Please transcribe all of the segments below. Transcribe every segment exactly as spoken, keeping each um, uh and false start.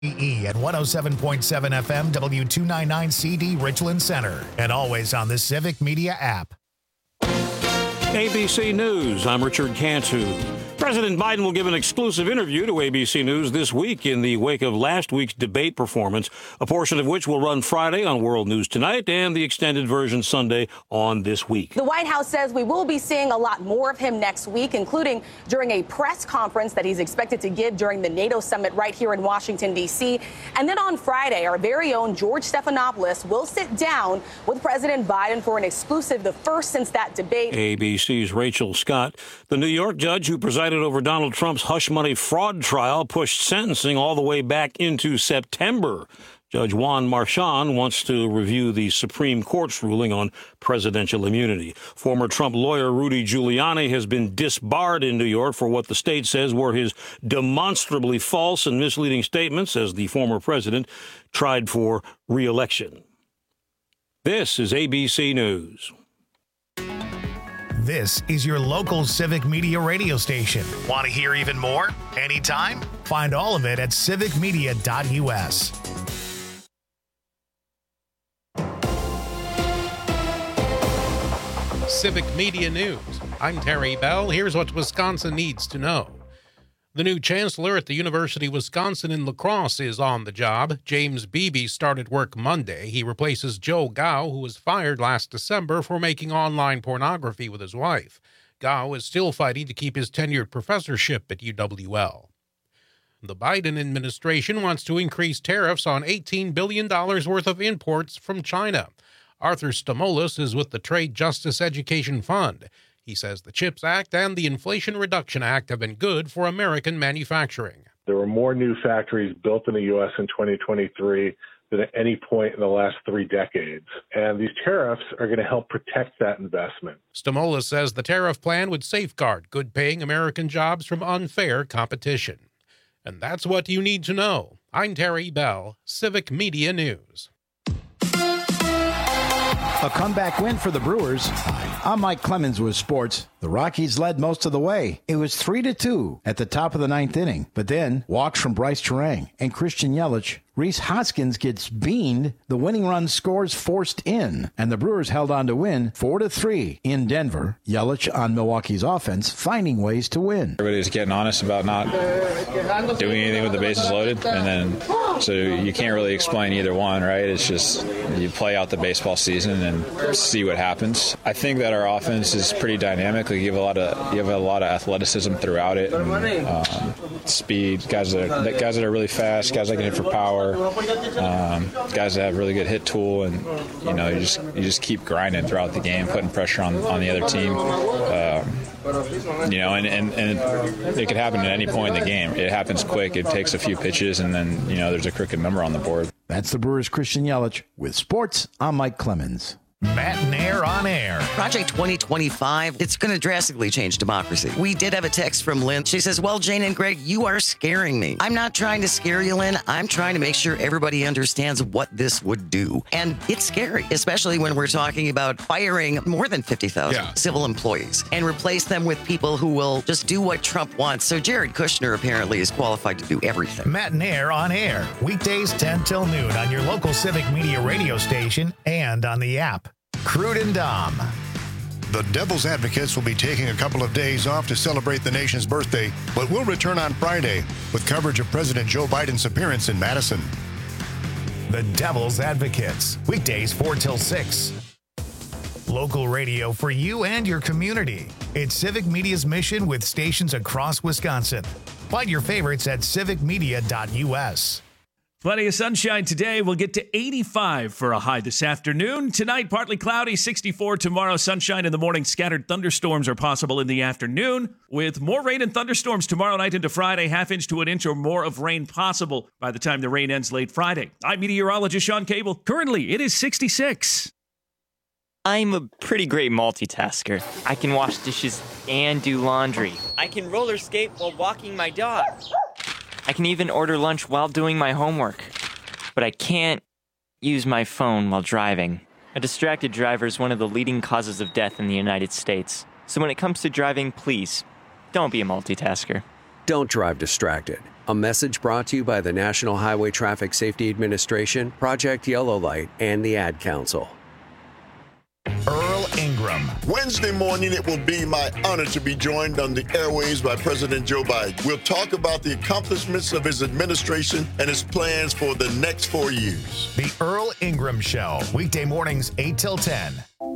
E at one oh seven point seven F M, W two ninety-nine C D, Richland Center, and always on the Civic Media app. A B C News, I'm Richard Cantu. President Biden will give an exclusive interview to A B C News this week in the wake of last week's debate performance, a portion of which will run Friday on World News Tonight and the extended version Sunday on This Week. The White House says we will be seeing a lot more of him next week, including during a press conference that he's expected to give during the NATO summit right here in Washington, D C. And then on Friday, our very own George Stephanopoulos will sit down with President Biden for an exclusive, the first since that debate. A B C's Rachel Scott. The New York judge who presided over Donald Trump's hush money fraud trial pushed sentencing all the way back into September. Judge Juan Marchand wants to review the Supreme Court's ruling on presidential immunity. Former Trump lawyer Rudy Giuliani has been disbarred in New York for what the state says were his demonstrably false and misleading statements as the former president tried for re-election. This is A B C News. This is your local Civic Media radio station. Want to hear even more? Anytime? Find all of it at civic media dot U S. Civic Media News. I'm Terry Bell. Here's what Wisconsin needs to know. The new chancellor at the University of Wisconsin in La Crosse is on the job. James Beebe started work Monday. He replaces Joe Gao, who was fired last December for making online pornography with his wife. Gao is still fighting to keep his tenured professorship at U W L. The Biden administration wants to increase tariffs on eighteen billion dollars worth of imports from China. Arthur Stamoulis is with the Trade Justice Education Fund. He says the CHIPS Act and the Inflation Reduction Act have been good for American manufacturing. There were more new factories built in the U S in twenty twenty-three than at any point in the last three decades. And these tariffs are going to help protect that investment. Stamoulis says the tariff plan would safeguard good-paying American jobs from unfair competition. And that's what you need to know. I'm Terry Bell, Civic Media News. A comeback win for the Brewers. Hi, I'm Mike Clemens with sports. The Rockies led most of the way. It was three to two at the top of the ninth inning. But then, walks from Bryce Terang and Christian Yelich. Rhys Hoskins gets beaned. The winning run scores forced in. And the Brewers held on to win four to three in Denver. Yelich on Milwaukee's offense, finding ways to win. Everybody's getting honest about not doing anything with the bases loaded. And then, so you can't really explain either one, right? It's just you play out the baseball season and see what happens. I think that our offense is pretty dynamic. You have a lot of you have a lot of athleticism throughout it, and, um, speed. Guys that are guys that are really fast. Guys that can hit for power. Um, guys that have really good hit tool, and you know you just you just keep grinding throughout the game, putting pressure on, on the other team. Um, you know, and, and, and it could happen at any point in the game. It happens quick. It takes a few pitches, and then you know there's a crooked number on the board. That's the Brewers' Christian Yelich. With sports, I'm Mike Clemens. Matt Nair on air. Project twenty twenty-five, it's going to drastically change democracy. We did have a text from Lynn. She says, well, Jane and Greg, you are scaring me. I'm not trying to scare you, Lynn. I'm trying to make sure everybody understands what this would do. And it's scary, especially when we're talking about firing more than fifty thousand yeah. civil employees and replace them with people who will just do what Trump wants. So Jared Kushner apparently is qualified to do everything. Matt Nair on air. Weekdays ten till noon on your local Civic Media radio station and on the app. Crude and Dom. The Devil's Advocates will be taking a couple of days off to celebrate the nation's birthday, but will return on Friday with coverage of President Joe Biden's appearance in Madison. The Devil's Advocates, weekdays four till six. Local radio for you and your community. It's Civic Media's mission with stations across Wisconsin. Find your favorites at civic media dot U S. Plenty of sunshine today. We'll get to eighty-five for a high this afternoon. Tonight, partly cloudy, sixty-four. Tomorrow, sunshine in the morning. Scattered thunderstorms are possible in the afternoon. With more rain and thunderstorms tomorrow night into Friday, half inch to an inch or more of rain possible by the time the rain ends late Friday. I'm meteorologist Sean Cable. Currently, it is sixty-six. I'm a pretty great multitasker. I can wash dishes and do laundry. I can roller skate while walking my dog. I can even order lunch while doing my homework. But I can't use my phone while driving. A distracted driver is one of the leading causes of death in the United States. So when it comes to driving, please, don't be a multitasker. Don't drive distracted. A message brought to you by the National Highway Traffic Safety Administration, Project Yellow Light, and the Ad Council. Earl Ingram. Wednesday morning, it will be my honor to be joined on the airways by President Joe Biden. We'll talk about the accomplishments of his administration and his plans for the next four years. The Earl Ingram Show, weekday mornings, eight till ten.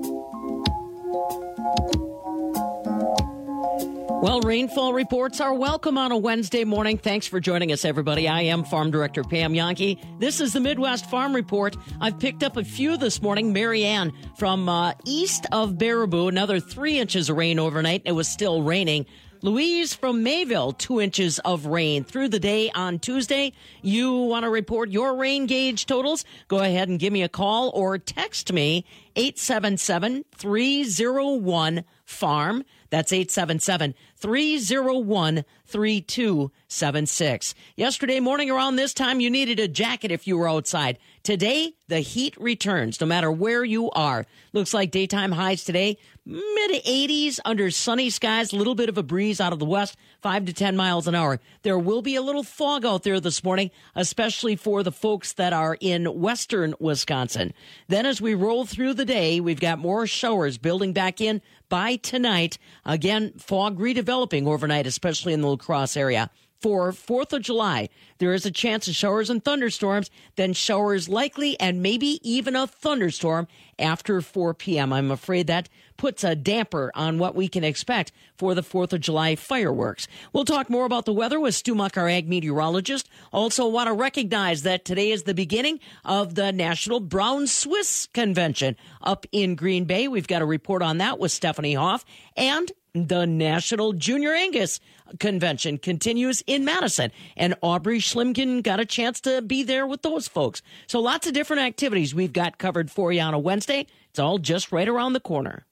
Well, rainfall reports are welcome on a Wednesday morning. Thanks for joining us, everybody. I am Farm Director Pam Yankee. This is the Midwest Farm Report. I've picked up a few this morning. Mary Ann from uh, east of Baraboo, another three inches of rain overnight. It was still raining. Louise from Mayville, two inches of rain through the day on Tuesday. You want to report your rain gauge totals? Go ahead and give me a call or text me, eight seven seven, three oh one, farm. That's eight seven seven, three oh one, three two seven six. Yesterday morning around this time, you needed a jacket if you were outside. Today, the heat returns no matter where you are. Looks like daytime highs today, mid eighties under sunny skies, a little bit of a breeze out of the west, five to ten miles an hour. There will be a little fog out there this morning, especially for the folks that are in western Wisconsin. Then as we roll through the day, we've got more showers building back in by tonight. Again, fog redeveloping overnight, especially in the La Crosse area. For fourth of July, there is a chance of showers and thunderstorms, then showers likely and maybe even a thunderstorm after four p.m. I'm afraid that puts a damper on what we can expect for the fourth of July fireworks. We'll talk more about the weather with Stu Muck, our ag meteorologist. Also want to recognize that today is the beginning of the National Brown Swiss Convention up in Green Bay. We've got a report on that with Stephanie Hoff. And the National Junior Angus Convention continues in Madison, and Aubrey Schlimkin got a chance to be there with those folks. So lots of different activities we've got covered for you on a Wednesday. It's all just right around the corner.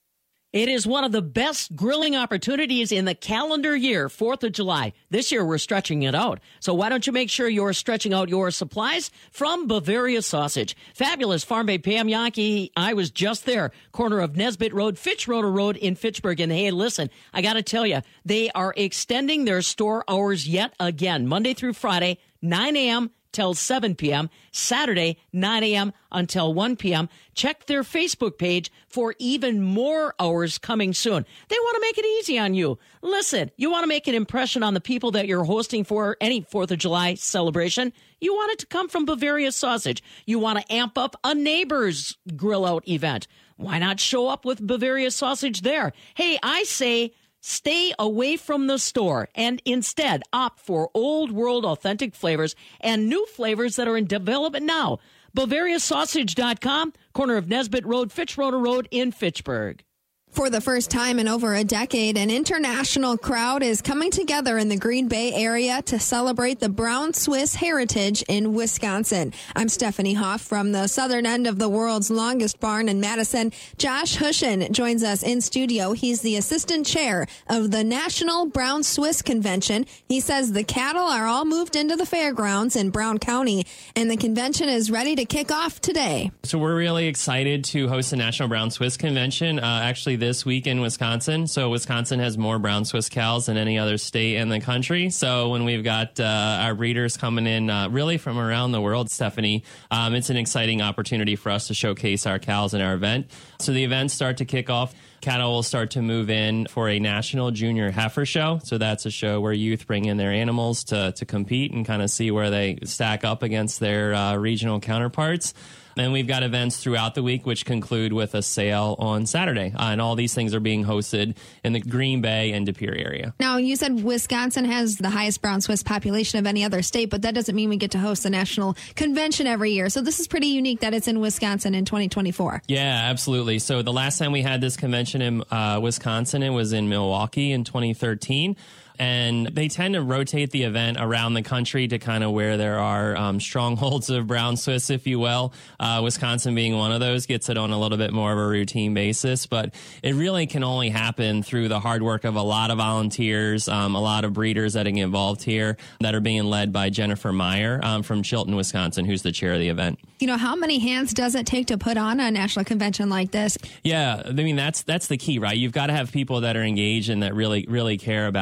It is one of the best grilling opportunities in the calendar year, fourth of July. This year, we're stretching it out. So why don't you make sure you're stretching out your supplies from Bavaria Sausage? Fabulous Farm Bay Pam Yankee. I was just there, corner of Nesbitt Road, Fitzroder Road in Fitchburg. And hey, listen, I got to tell you, they are extending their store hours yet again, Monday through Friday, nine a.m. till seven p.m., Saturday, nine a.m. until one p.m. Check their Facebook page for even more hours coming soon. They want to make it easy on you. Listen, you want to make an impression on the people that you're hosting for any fourth of July celebration. You want it to come from Bavaria Sausage. You want to amp up a neighbor's grill out event. Why not show up with Bavaria Sausage there? Hey, I say stay away from the store and instead opt for old world authentic flavors and new flavors that are in development now. Bavaria Sausage dot com, corner of Nesbitt Road, Fitzroder Road in Fitchburg. For the first time in over a decade, an international crowd is coming together in the Green Bay area to celebrate the Brown Swiss heritage in Wisconsin. I'm Stephanie Hoff from the southern end of the world's longest barn in Madison. Josh Hushin joins us in studio. He's the assistant chair of the National Brown Swiss Convention. He says the cattle are all moved into the fairgrounds in Brown County, and the convention is ready to kick off today. So we're really excited to host the National Brown Swiss Convention. Uh, actually, this week in Wisconsin. So Wisconsin has more brown Swiss cows than any other state in the country. So when we've got uh, our breeders coming in uh, really from around the world, Stephanie, um, it's an exciting opportunity for us to showcase our cows in our event. So the events start to kick off. Cattle will start to move in for a National Junior Heifer Show. So that's a show where youth bring in their animals to, to compete and kind of see where they stack up against their uh, regional counterparts. And we've got events throughout the week, which conclude with a sale on Saturday. Uh, and all these things are being hosted in the Green Bay and De Pere area. Now, you said Wisconsin has the highest brown Swiss population of any other state, but that doesn't mean we get to host the national convention every year. So this is pretty unique that it's in Wisconsin in twenty twenty-four. Yeah, absolutely. So the last time we had this convention in uh, Wisconsin, it was in Milwaukee in twenty thirteen. And they tend to rotate the event around the country to kind of where there are um, strongholds of brown Swiss, if you will. Uh, Wisconsin being one of those gets it on a little bit more of a routine basis. But it really can only happen through the hard work of a lot of volunteers, um, a lot of breeders that are involved here that are being led by Jennifer Meyer um, from Chilton, Wisconsin, who's the chair of the event. You know, how many hands does it take to put on a national convention like this? Yeah, I mean, that's that's the key, right? You've got to have people that are engaged and that really, really care about it.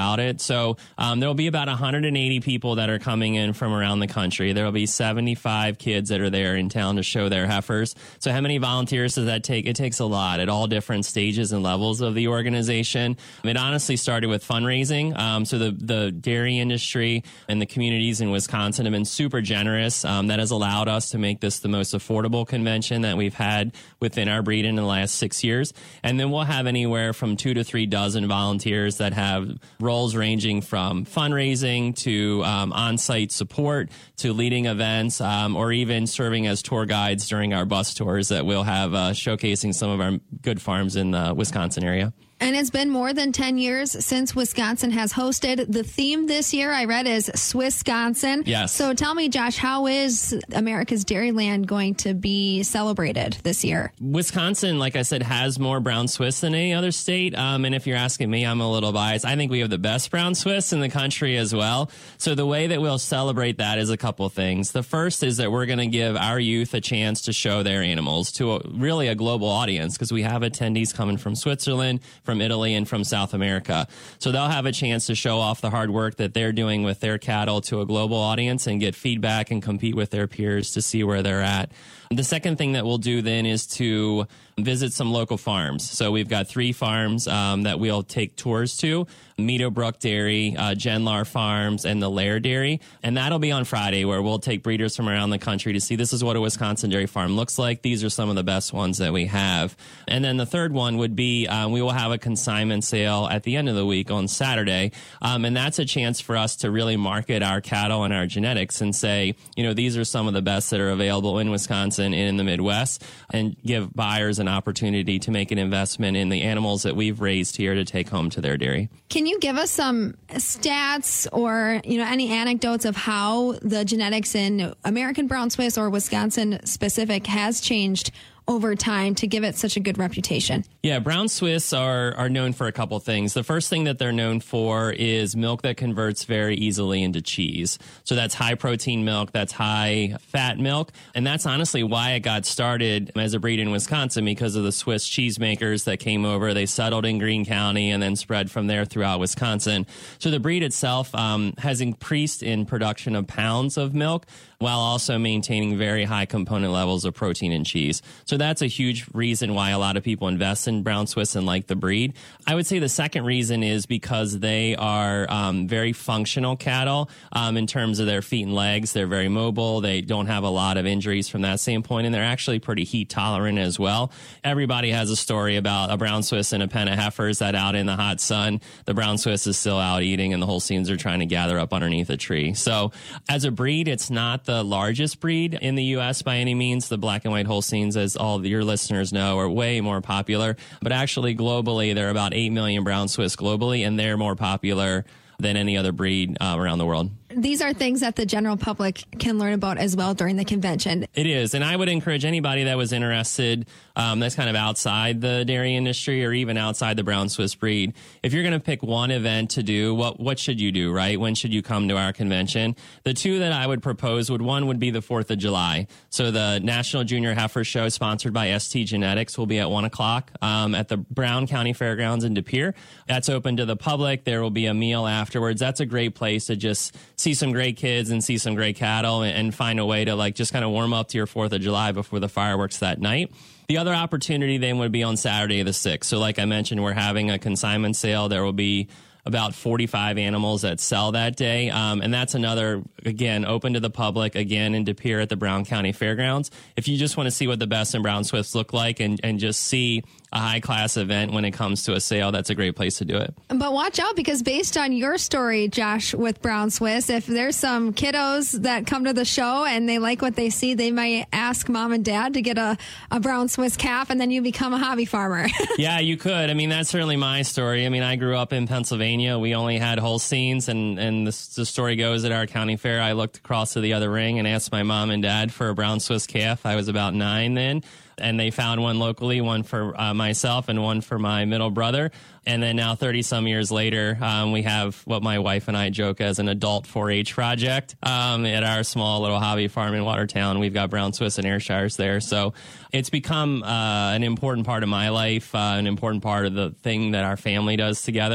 So um, there will be about one hundred eighty people that are coming in from around the country. There will be seventy-five kids that are there in town to show their heifers. So how many volunteers does that take? It takes a lot at all different stages and levels of the organization. It honestly started with fundraising. Um, so the, the dairy industry and the communities in Wisconsin have been super generous. Um, that has allowed us to make this the most affordable convention that we've had within our breed in the last six years. And then we'll have anywhere from two to three dozen volunteers that have roles ranging from fundraising to um, on-site support to leading events um, or even serving as tour guides during our bus tours that we'll have uh, showcasing some of our good farms in the Wisconsin area. And it's been more than ten years since Wisconsin has hosted. The theme this year, I read, is Swissconsin. Yes. So tell me, Josh, how is America's Dairyland going to be celebrated this year? Wisconsin, like I said, has more brown Swiss than any other state. Um, and if you're asking me, I'm a little biased. I think we have the best brown Swiss in the country as well. So the way that we'll celebrate that is a couple things. The first is that we're going to give our youth a chance to show their animals to a, really a global audience, because we have attendees coming from Switzerland, from Italy, and from South America. So they'll have a chance to show off the hard work that they're doing with their cattle to a global audience and get feedback and compete with their peers to see where they're at. The second thing that we'll do then is to visit some local farms. So we've got three farms um, that we'll take tours to: Meadowbrook Dairy, uh, Genlar Farms, and the Lair Dairy. And that'll be on Friday, where we'll take breeders from around the country to see this is what a Wisconsin dairy farm looks like. These are some of the best ones that we have. And then the third one would be um, we will have a consignment sale at the end of the week on Saturday. Um, and that's a chance for us to really market our cattle and our genetics and say, you know, these are some of the best that are available in Wisconsin and in the Midwest, and give buyers an opportunity to make an investment in the animals that we've raised here to take home to their dairy. Can you give us some stats or, you know, any anecdotes of how the genetics in American Brown Swiss or Wisconsin specific has changed over time to give it such a good reputation? Yeah, brown Swiss are are known for a couple things. The first thing that they're known for is milk that converts very easily into cheese. So that's high protein milk, that's high fat milk, and that's honestly why it got started as a breed in Wisconsin, because of the Swiss cheesemakers that came over. They settled in Greene County and then spread from there throughout Wisconsin. So the breed itself um, has increased in production of pounds of milk, while also maintaining very high component levels of protein in cheese. So that's a huge reason why a lot of people invest in brown Swiss and like the breed. I would say the second reason is because they are um, very functional cattle um, in terms of their feet and legs. They're very mobile. They don't have a lot of injuries from that standpoint, and they're actually pretty heat tolerant as well. Everybody has a story about a brown Swiss and a pen of heifers that out in the hot sun, the brown Swiss is still out eating and the Holsteins are trying to gather up underneath a tree. So as a breed, it's not the largest breed in the U S by any means. The black and white Holsteins, as all of your listeners know, are way more popular. But actually, globally, there are about eight million brown Swiss globally, and they're more popular than any other breed uh, around the world. These are things that the general public can learn about as well during the convention. It is. And I would encourage anybody that was interested um, that's kind of outside the dairy industry or even outside the brown Swiss breed. If you're going to pick one event to do, what what should you do, right? When should you come to our convention? The two that I would propose would, one would be the fourth of July. So the National Junior Heifer Show, sponsored by S T Genetics, will be at one o'clock um, at the Brown County Fairgrounds in De Pere. That's open to the public. There will be a meal afterwards. That's a great place to just see some great kids and see some great cattle and, and find a way to like just kind of warm up to your fourth of July before the fireworks that night. The other opportunity then would be on Saturday the sixth. So like I mentioned, we're having a consignment sale. There will be about forty-five animals that sell that day. Um, and that's another, again, open to the public, again, in De Pere at the Brown County Fairgrounds. If you just want to see what the best in brown Swiss look like and, and just see a high-class event when it comes to a sale, that's a great place to do it. But watch out, because based on your story, Josh, with brown Swiss, if there's some kiddos that come to the show and they like what they see, they might ask mom and dad to get a, a brown Swiss calf, and then you become a hobby farmer. Yeah, you could. I mean, that's certainly my story. I mean, I grew up in Pennsylvania. We only had Holsteins, and, and the, the story goes at our county fair, I looked across to the other ring and asked my mom and dad for a brown Swiss calf. I was about nine then. And they found one locally, one for uh, myself and one for my middle brother. And then now thirty some years later, um, we have what my wife and I joke as an adult four H project um, at our small little hobby farm in Watertown. We've got brown Swiss and Ayrshires there. So it's become uh, an important part of my life, uh, an important part of the thing that our family does together.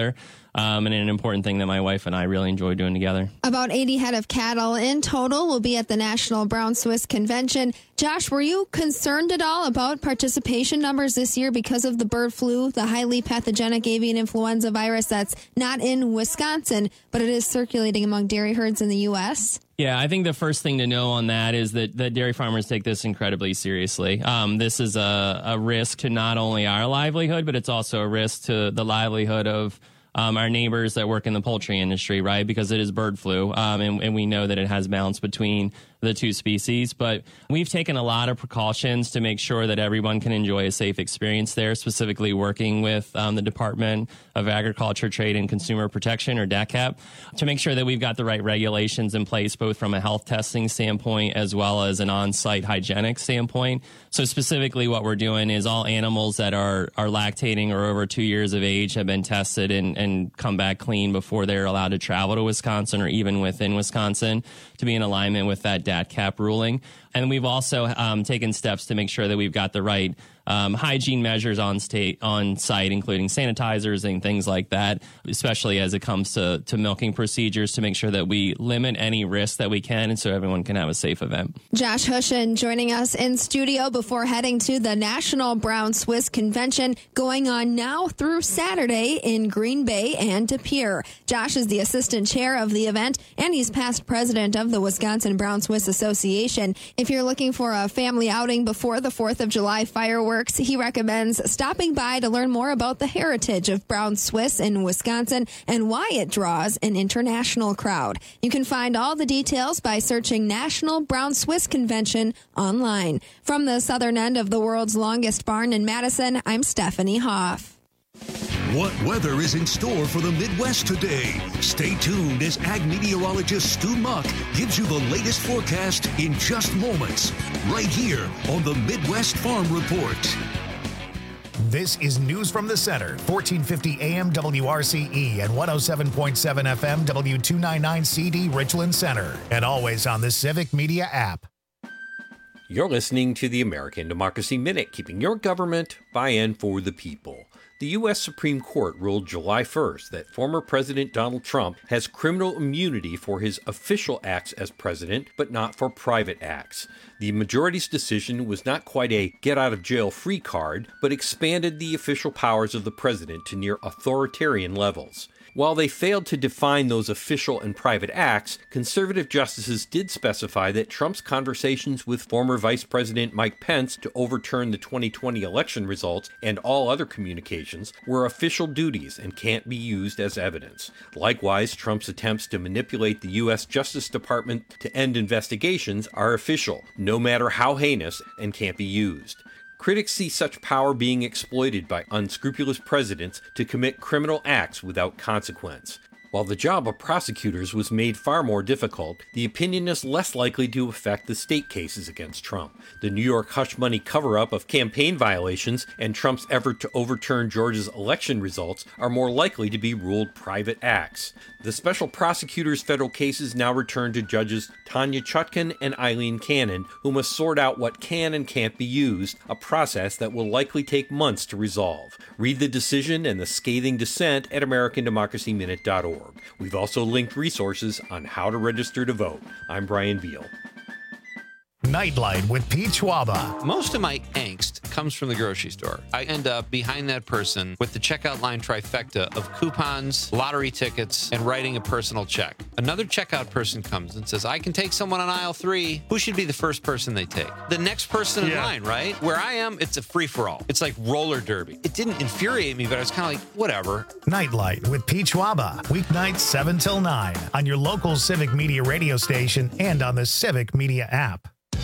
um, and an important thing that my wife and I really enjoy doing together. About eighty head of cattle in total will be at the National Brown Swiss Convention. Josh, were you concerned at all about participation numbers this year because of the bird flu, the highly pathogenic avian influenza virus that's not in Wisconsin, but it is circulating among dairy herds in the U S? Yeah, I think the first thing to know on that is that, that dairy farmers take this incredibly seriously. Um, this is a, a risk to not only our livelihood, but it's also a risk to the livelihood of Um, our neighbors that work in the poultry industry, right? Because it is bird flu, um, and, and we know that it has balance between the two species. But we've taken a lot of precautions to make sure that everyone can enjoy a safe experience there, specifically working with um, the Department of Agriculture, Trade, and Consumer Protection, or D A C A P, to make sure that we've got the right regulations in place, both from a health testing standpoint as well as an on-site hygienic standpoint. So specifically what we're doing is all animals that are, are lactating or over two years of age have been tested and, and come back clean before they're allowed to travel to Wisconsin or even within Wisconsin, to be in alignment with that D A C A P ruling. And we've also um, taken steps to make sure that we've got the right um, hygiene measures on state on site, including sanitizers and things like that, especially as it comes to, to milking procedures, to make sure that we limit any risk that we can, and so everyone can have a safe event. Josh Hushin joining us in studio before heading to the National Brown Swiss Convention, going on now through Saturday in Green Bay and De Pere. Josh is the assistant chair of the event, and he's past president of the Wisconsin Brown Swiss Association. If you're looking for a family outing before the fourth of July fireworks, he recommends stopping by to learn more about the heritage of Brown Swiss in Wisconsin and why it draws an international crowd. You can find all the details by searching National Brown Swiss Convention online. From the southern end of the world's longest barn in Madison, I'm Stephanie Hoff. What weather is in store for the Midwest today? Stay tuned as ag meteorologist Stu Muck gives you the latest forecast in just moments, right here on the Midwest Farm Report. This is News from the Center, fourteen fifty A M W R C E and one oh seven point seven F M W two ninety-nine C D Richland Center, and always on the Civic Media app. You're listening to the American Democracy Minute, keeping your government by and for the people. The U S Supreme Court ruled July first that former President Donald Trump has criminal immunity for his official acts as president, but not for private acts. The majority's decision was not quite a get-out-of-jail-free card, but expanded the official powers of the president to near authoritarian levels. While they failed to define those official and private acts, conservative justices did specify that Trump's conversations with former Vice President Mike Pence to overturn the twenty twenty election results and all other communications were official duties and can't be used as evidence. Likewise, Trump's attempts to manipulate the U S Justice Department to end investigations are official, no matter how heinous, and can't be used. Critics see such power being exploited by unscrupulous presidents to commit criminal acts without consequence. While the job of prosecutors was made far more difficult, the opinion is less likely to affect the state cases against Trump. The New York hush money cover-up of campaign violations and Trump's effort to overturn Georgia's election results are more likely to be ruled private acts. The special prosecutor's federal cases now return to judges Tanya Chutkan and Eileen Cannon, who must sort out what can and can't be used, a process that will likely take months to resolve. Read the decision and the scathing dissent at American Democracy Minute dot org. We've also linked resources on how to register to vote. I'm Brian Beal. Nightlight with Pete Schwaba. Most of my angst comes from the grocery store. I end up behind that person with the checkout line trifecta of coupons, lottery tickets, and writing a personal check. Another checkout person comes and says, I can take someone on aisle three. Who should be the first person they take? The next person in Yeah. line, right? Where I am, it's a free-for-all. It's like roller derby. It didn't infuriate me, but I was kind of like, whatever. Nightlight with Pete Schwaba. Weeknights seven till nine on your local Civic Media radio station and on the Civic Media app.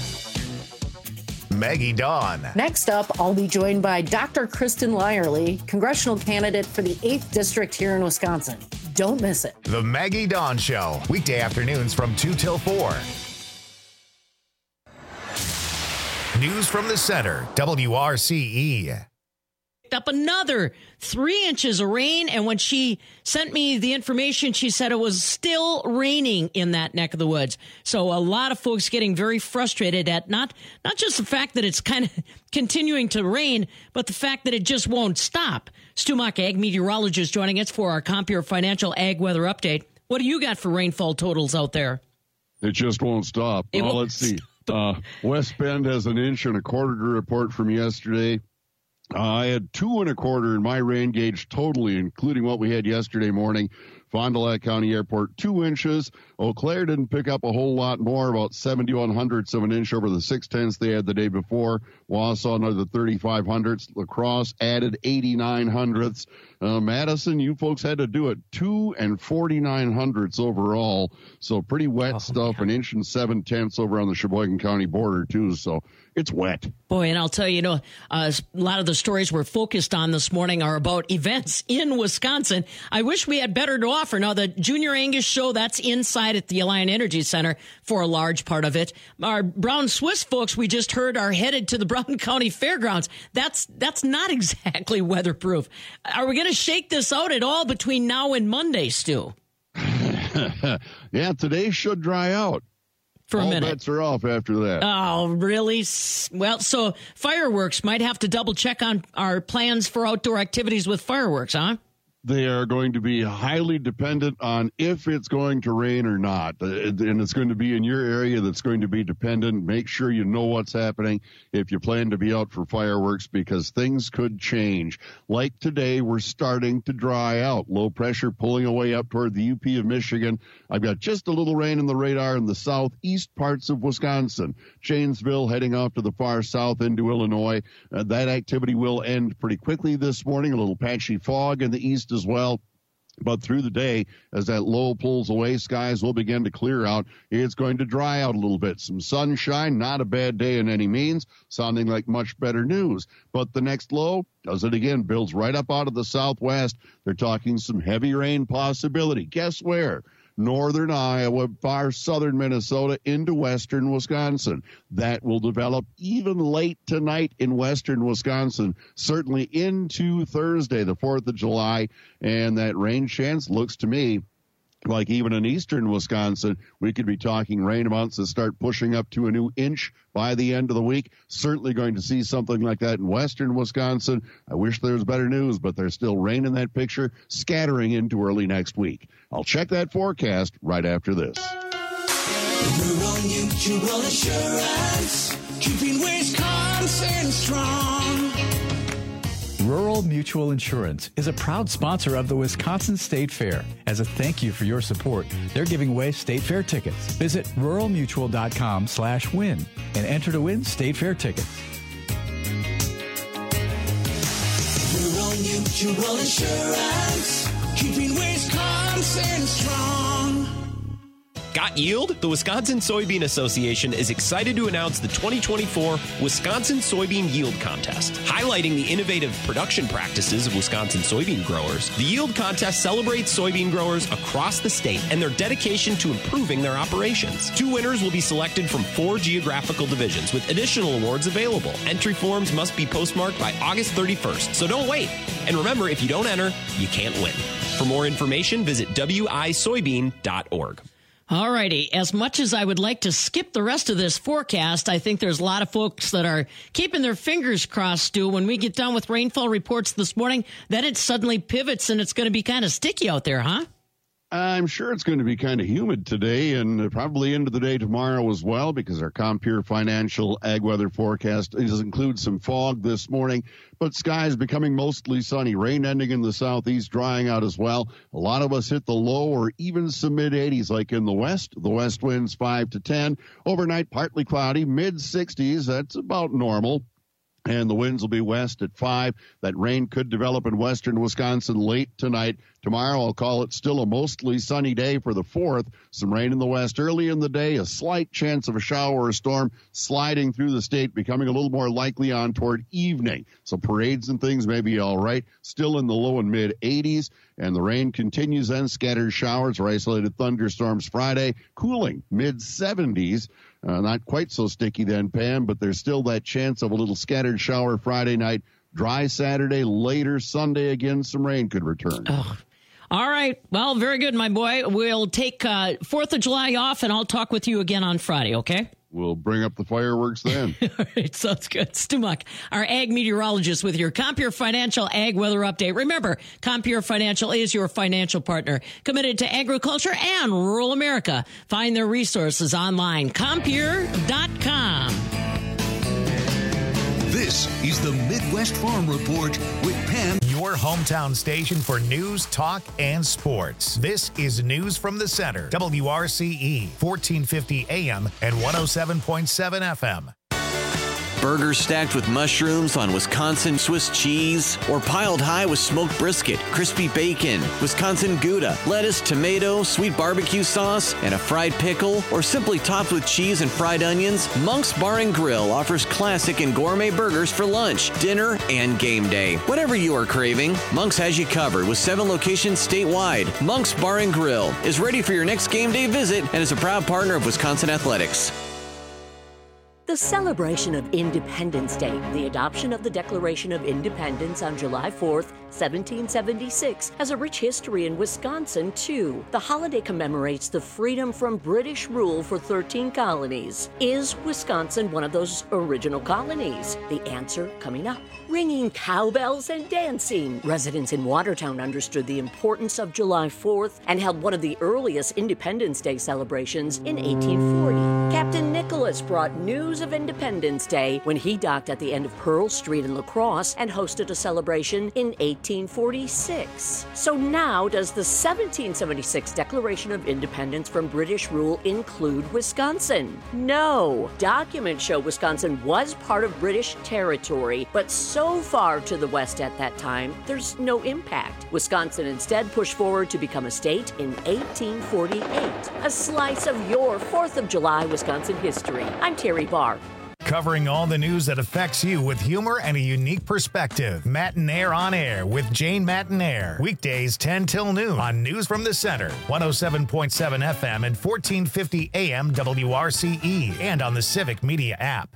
Maggie Dawn. Next up, I'll be joined by Doctor Kristen Lyerly, congressional candidate for the eighth District here in Wisconsin. Don't miss it. The Maggie Dawn Show. Weekday afternoons from two till four. News from the Center, W R C E. up another three inches of rain. And when she sent me the information, she said it was still raining in that neck of the woods. So a lot of folks getting very frustrated at not, not just the fact that it's kind of continuing to rain, but the fact that it just won't stop. Stu Muck, ag meteorologist, joining us for our Compeer Financial Ag Weather Update. What do you got for rainfall totals out there? It just won't stop. It well, won't let's see. Uh, West Bend has an inch and a quarter to report from yesterday. Uh, I had two and a quarter in my rain gauge totally, including what we had yesterday morning. Fond du Lac County Airport, two inches. Eau Claire didn't pick up a whole lot more, about seventy-one hundredths of an inch over the six tenths they had the day before. Wausau, another thirty-five hundredths. La Crosse added eighty-nine hundredths. Uh, Madison, you folks had to do it, two and forty-nine hundredths overall. So pretty wet oh, stuff, man. An inch and seven tenths over on the Sheboygan County border, too. So it's wet. Boy, and I'll tell you, you know, uh, a lot of the stories we're focused on this morning are about events in Wisconsin. I wish we had better to offer. Now, the Junior Angus Show, that's inside at the Alliant Energy Center for a large part of it. Our Brown Swiss folks, we just heard, are headed to the Brown County Fairgrounds. That's that's not exactly weatherproof. Are we going to shake this out at all between now and Monday, Stu? Yeah, today should dry out. For a All minute. bets are off after that. Oh, really? Well, so fireworks, might have to double check on our plans for outdoor activities with fireworks, huh? They are going to be highly dependent on if it's going to rain or not. And it's going to be in your area that's going to be dependent. Make sure you know what's happening if you plan to be out for fireworks, because things could change. Like today, we're starting to dry out. Low pressure pulling away up toward the U P of Michigan. I've got just a little rain in the radar in the southeast parts of Wisconsin. Janesville heading off to the far south into Illinois. Uh, that activity will end pretty quickly this morning. A little patchy fog in the east as well. But through the day, as that low pulls away, skies will begin to clear out. It's going to dry out a little bit. Some sunshine, not a bad day in any means, sounding like much better news. But the next low does it again, builds right up out of the southwest. They're talking some heavy rain possibility. Guess where? Northern Iowa, far southern Minnesota into western Wisconsin. That will develop even late tonight in western Wisconsin, certainly into Thursday, the fourth of July. And that rain chance looks to me like even in eastern Wisconsin, we could be talking rain amounts that start pushing up to a new inch by the end of the week. Certainly going to see something like that in western Wisconsin. I wish there was better news, but there's still rain in that picture, scattering into early next week. I'll check that forecast right after this. Rural Mutual Insurance, keeping Wisconsin strong. Rural Mutual Insurance is a proud sponsor of the Wisconsin State Fair. As a thank you for your support, they're giving away State Fair tickets. Visit rural mutual dot com slash win and enter to win State Fair tickets. Rural Mutual Insurance, keeping Wisconsin strong. Got yield? The Wisconsin Soybean Association is excited to announce the twenty twenty-four Wisconsin Soybean Yield Contest. Highlighting the innovative production practices of Wisconsin soybean growers, the Yield Contest celebrates soybean growers across the state and their dedication to improving their operations. Two winners will be selected from four geographical divisions, with additional awards available. Entry forms must be postmarked by August thirty-first, so don't wait. And remember, if you don't enter, you can't win. For more information, visit w i soybean dot org. All righty. As much as I would like to skip the rest of this forecast, I think there's a lot of folks that are keeping their fingers crossed, Stu. When we get done with rainfall reports this morning, then it suddenly pivots and it's going to be kind of sticky out there, huh? I'm sure it's going to be kind of humid today and probably into the day tomorrow as well, because our Compeer Financial Ag Weather forecast does include some fog this morning, but skies becoming mostly sunny. Rain ending in the southeast, drying out as well. A lot of us hit the low or even some mid eighties, like in the west. The west winds five to ten. Overnight, partly cloudy, mid sixties. That's about normal. And the winds will be west at five. That rain could develop in western Wisconsin late tonight. Tomorrow, I'll call it still a mostly sunny day for the fourth. Some rain in the west early in the day, a slight chance of a shower or a storm sliding through the state, becoming a little more likely on toward evening. So parades and things may be all right. Still in the low and mid eighties. And the rain continues then. Scattered showers or isolated thunderstorms Friday. Cooling mid seventies. Uh, not quite so sticky then, Pam, but there's still that chance of a little scattered shower Friday night. Dry Saturday, later Sunday again, some rain could return. Oh. All right. Well, very good, my boy. We'll take uh, fourth of July off, and I'll talk with you again on Friday, okay? We'll bring up the fireworks then. All right, sounds good. Stu Muck, our ag meteorologist with your Compeer Financial Ag Weather Update. Remember, Compeer Financial is your financial partner, committed to agriculture and rural America. Find their resources online, compeer dot com. This is the Midwest Farm Report with Pam. Your hometown station for news, talk, and sports. This is News from the Center. W R C E, fourteen fifty A M and one oh seven point seven F M. Burgers stacked with mushrooms on Wisconsin Swiss cheese, or piled high with smoked brisket, crispy bacon, Wisconsin Gouda, lettuce, tomato, sweet barbecue sauce, and a fried pickle, or simply topped with cheese and fried onions, Monk's Bar and Grill offers classic and gourmet burgers for lunch, dinner, and game day. Whatever you are craving, Monk's has you covered with seven locations statewide. Monk's Bar and Grill is ready for your next game day visit and is a proud partner of Wisconsin Athletics. The celebration of Independence Day, the adoption of the Declaration of Independence on July fourth, seventeen seventy-six, has a rich history in Wisconsin, too. The holiday commemorates the freedom from British rule for thirteen colonies. Is Wisconsin one of those original colonies? The answer coming up. Ringing cowbells and dancing. Residents in Watertown understood the importance of July fourth and held one of the earliest Independence Day celebrations in eighteen forty. Captain Nicholas brought news of Independence Day when he docked at the end of Pearl Street in La Crosse and hosted a celebration in eighteen forty-six. So now, does the seventeen seventy-six Declaration of Independence from British rule include Wisconsin? No. Documents show Wisconsin was part of British territory, but so far to the west at that time, there's no impact. Wisconsin instead pushed forward to become a state in eighteen forty-eight. A slice of your fourth of July Wisconsin history. I'm Terry Barr. Covering all the news that affects you with humor and a unique perspective. Matinaire on Air with Jane Matinaire. Weekdays ten till noon on News from the Center. one oh seven point seven F M and fourteen fifty A M W R C E. And on the Civic Media app.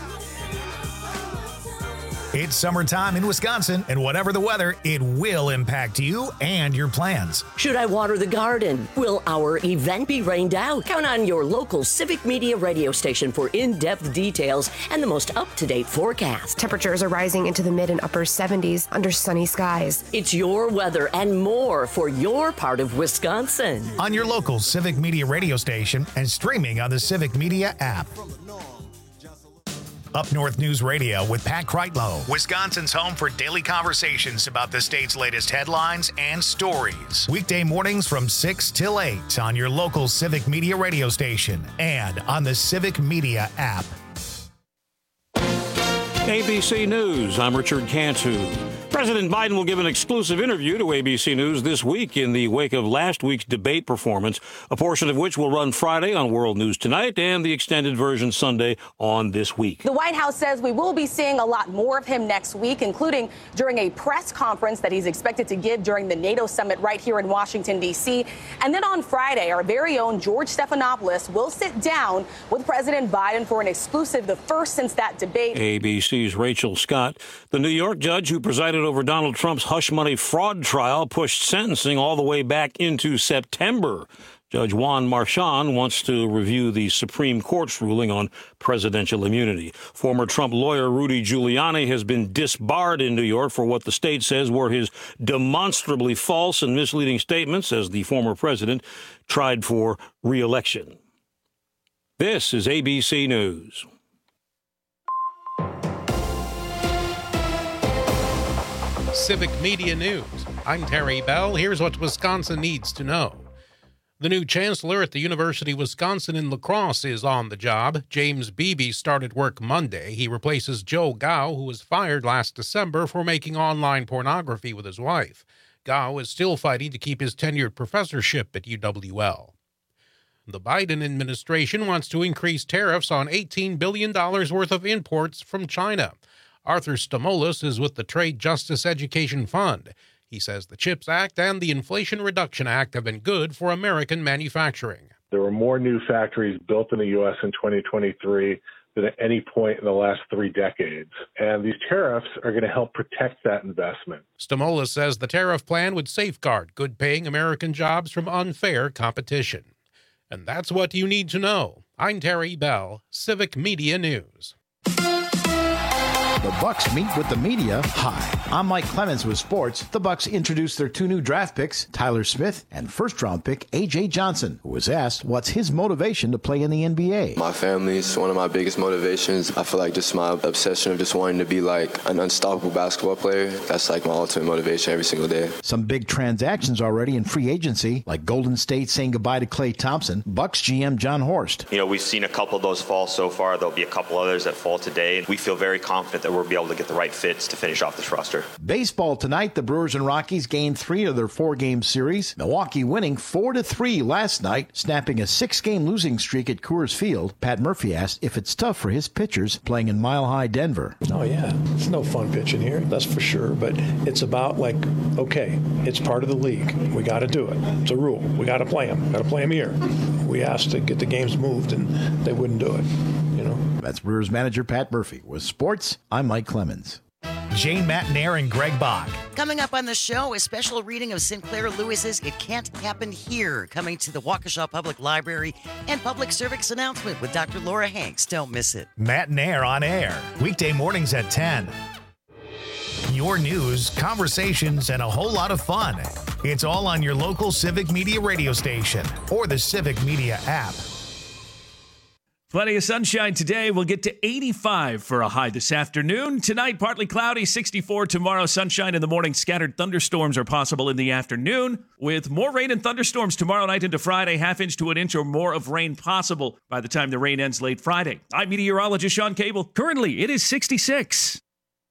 It's summertime in Wisconsin, and whatever the weather, it will impact you and your plans. Should I water the garden? Will our event be rained out? Count on your local Civic Media radio station for in-depth details and the most up-to-date forecast. Temperatures are rising into the mid and upper seventies under sunny skies. It's your weather and more for your part of Wisconsin. On your local Civic Media radio station and streaming on the Civic Media app. Up North News Radio with Pat Kreitlow, Wisconsin's home for daily conversations about the state's latest headlines and stories. Weekday mornings from six till eight on your local Civic Media radio station and on the Civic Media app. A B C News, I'm Richard Cantu. President Biden will give an exclusive interview to A B C News this week in the wake of last week's debate performance, a portion of which will run Friday on World News Tonight and the extended version Sunday on This Week. The White House says we will be seeing a lot more of him next week, including during a press conference that he's expected to give during the NATO summit right here in Washington, D C. And then on Friday, our very own George Stephanopoulos will sit down with President Biden for an exclusive, the first since that debate. A B C's Rachel Scott. The New York judge who presided over Donald Trump's hush money fraud trial pushed sentencing all the way back into September. Judge Juan Marchand wants to review the Supreme Court's ruling on presidential immunity. Former Trump lawyer Rudy Giuliani has been disbarred in New York for what the state says were his demonstrably false and misleading statements as the former president tried for re-election. This is A B C News. Civic Media News. I'm Terry Bell. Here's what Wisconsin needs to know. The new chancellor at the University of Wisconsin in La Crosse is on the job. James Beebe started work Monday. He replaces Joe Gao, who was fired last December for making online pornography with his wife. Gao is still fighting to keep his tenured professorship at U W L. The Biden administration wants to increase tariffs on eighteen billion dollars worth of imports from China. Arthur Stamoulis is with the Trade Justice Education Fund. He says the CHIPS Act and the Inflation Reduction Act have been good for American manufacturing. There were more new factories built in the U S in twenty twenty-three than at any point in the last three decades. And these tariffs are going to help protect that investment. Stamoulis says the tariff plan would safeguard good-paying American jobs from unfair competition. And that's what you need to know. I'm Terry Bell, Civic Media News. The Bucks meet with the media. Hi, I'm Mike Clemens with sports. The Bucks introduced their two new draft picks, Tyler Smith and first-round pick A J Johnson, who was asked what's his motivation to play in the N B A. My family is one of my biggest motivations. I feel like just my obsession of just wanting to be like an unstoppable basketball player. That's like my ultimate motivation every single day. Some big transactions already in free agency, like Golden State saying goodbye to Klay Thompson, Bucks G M John Horst. You know, we've seen a couple of those fall so far. There'll be a couple others that fall today. We feel very confident that we'll be able to get the right fits to finish off this roster. Baseball tonight, the Brewers and Rockies gained three of their four-game series. Milwaukee winning four to three last night, snapping a six-game losing streak at Coors Field. Pat Murphy asked if it's tough for his pitchers playing in Mile High Denver. Oh, yeah. It's no fun pitching here, that's for sure. But it's about, like, okay, it's part of the league. We got to do it. It's a rule. We got to play them. Got to play them here. We asked to get the games moved, and they wouldn't do it. You know. That's Brewers manager Pat Murphy. With sports, I'm Mike Clemens. Jane Matnair and Greg Bach. Coming up on the show, a special reading of Sinclair Lewis's It Can't Happen Here, coming to the Waukesha Public Library, and public service announcement with Doctor Laura Hanks. Don't miss it. Matnair on air, weekday mornings at ten. Your news, conversations, and a whole lot of fun. It's all on your local Civic Media radio station or the Civic Media app. Plenty of sunshine today. We'll get to eighty-five for a high this afternoon. Tonight, partly cloudy, sixty-four. Tomorrow, sunshine in the morning. Scattered thunderstorms are possible in the afternoon, with more rain and thunderstorms tomorrow night into Friday. Half inch to an inch or more of rain possible by the time the rain ends late Friday. I'm meteorologist Sean Cable. Currently, it is sixty-six.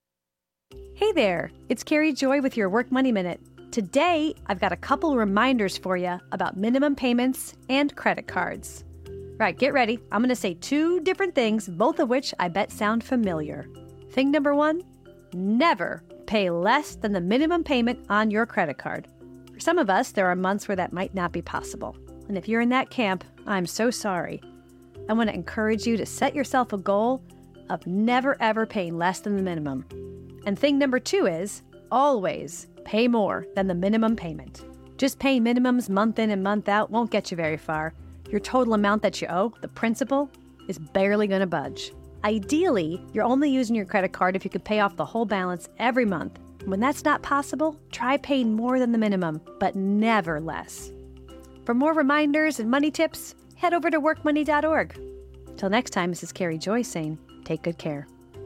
Hey there, it's Carrie Joy with your Work Money Minute. Today, I've got a couple reminders for you about minimum payments and credit cards. Right, get ready. I'm going to say two different things, both of which I bet sound familiar. Thing number one, never pay less than the minimum payment on your credit card. For some of us, there are months where that might not be possible. And if you're in that camp, I'm so sorry. I want to encourage you to set yourself a goal of never ever paying less than the minimum. And thing number two is always pay more than the minimum payment. Just paying minimums month in and month out won't get you very far. Your total amount that you owe, the principal, is barely going to budge. Ideally, you're only using your credit card if you could pay off the whole balance every month. When that's not possible, try paying more than the minimum, but never less. For more reminders and money tips, head over to work money dot org. Till next time, this is Carrie Joy saying, take good care.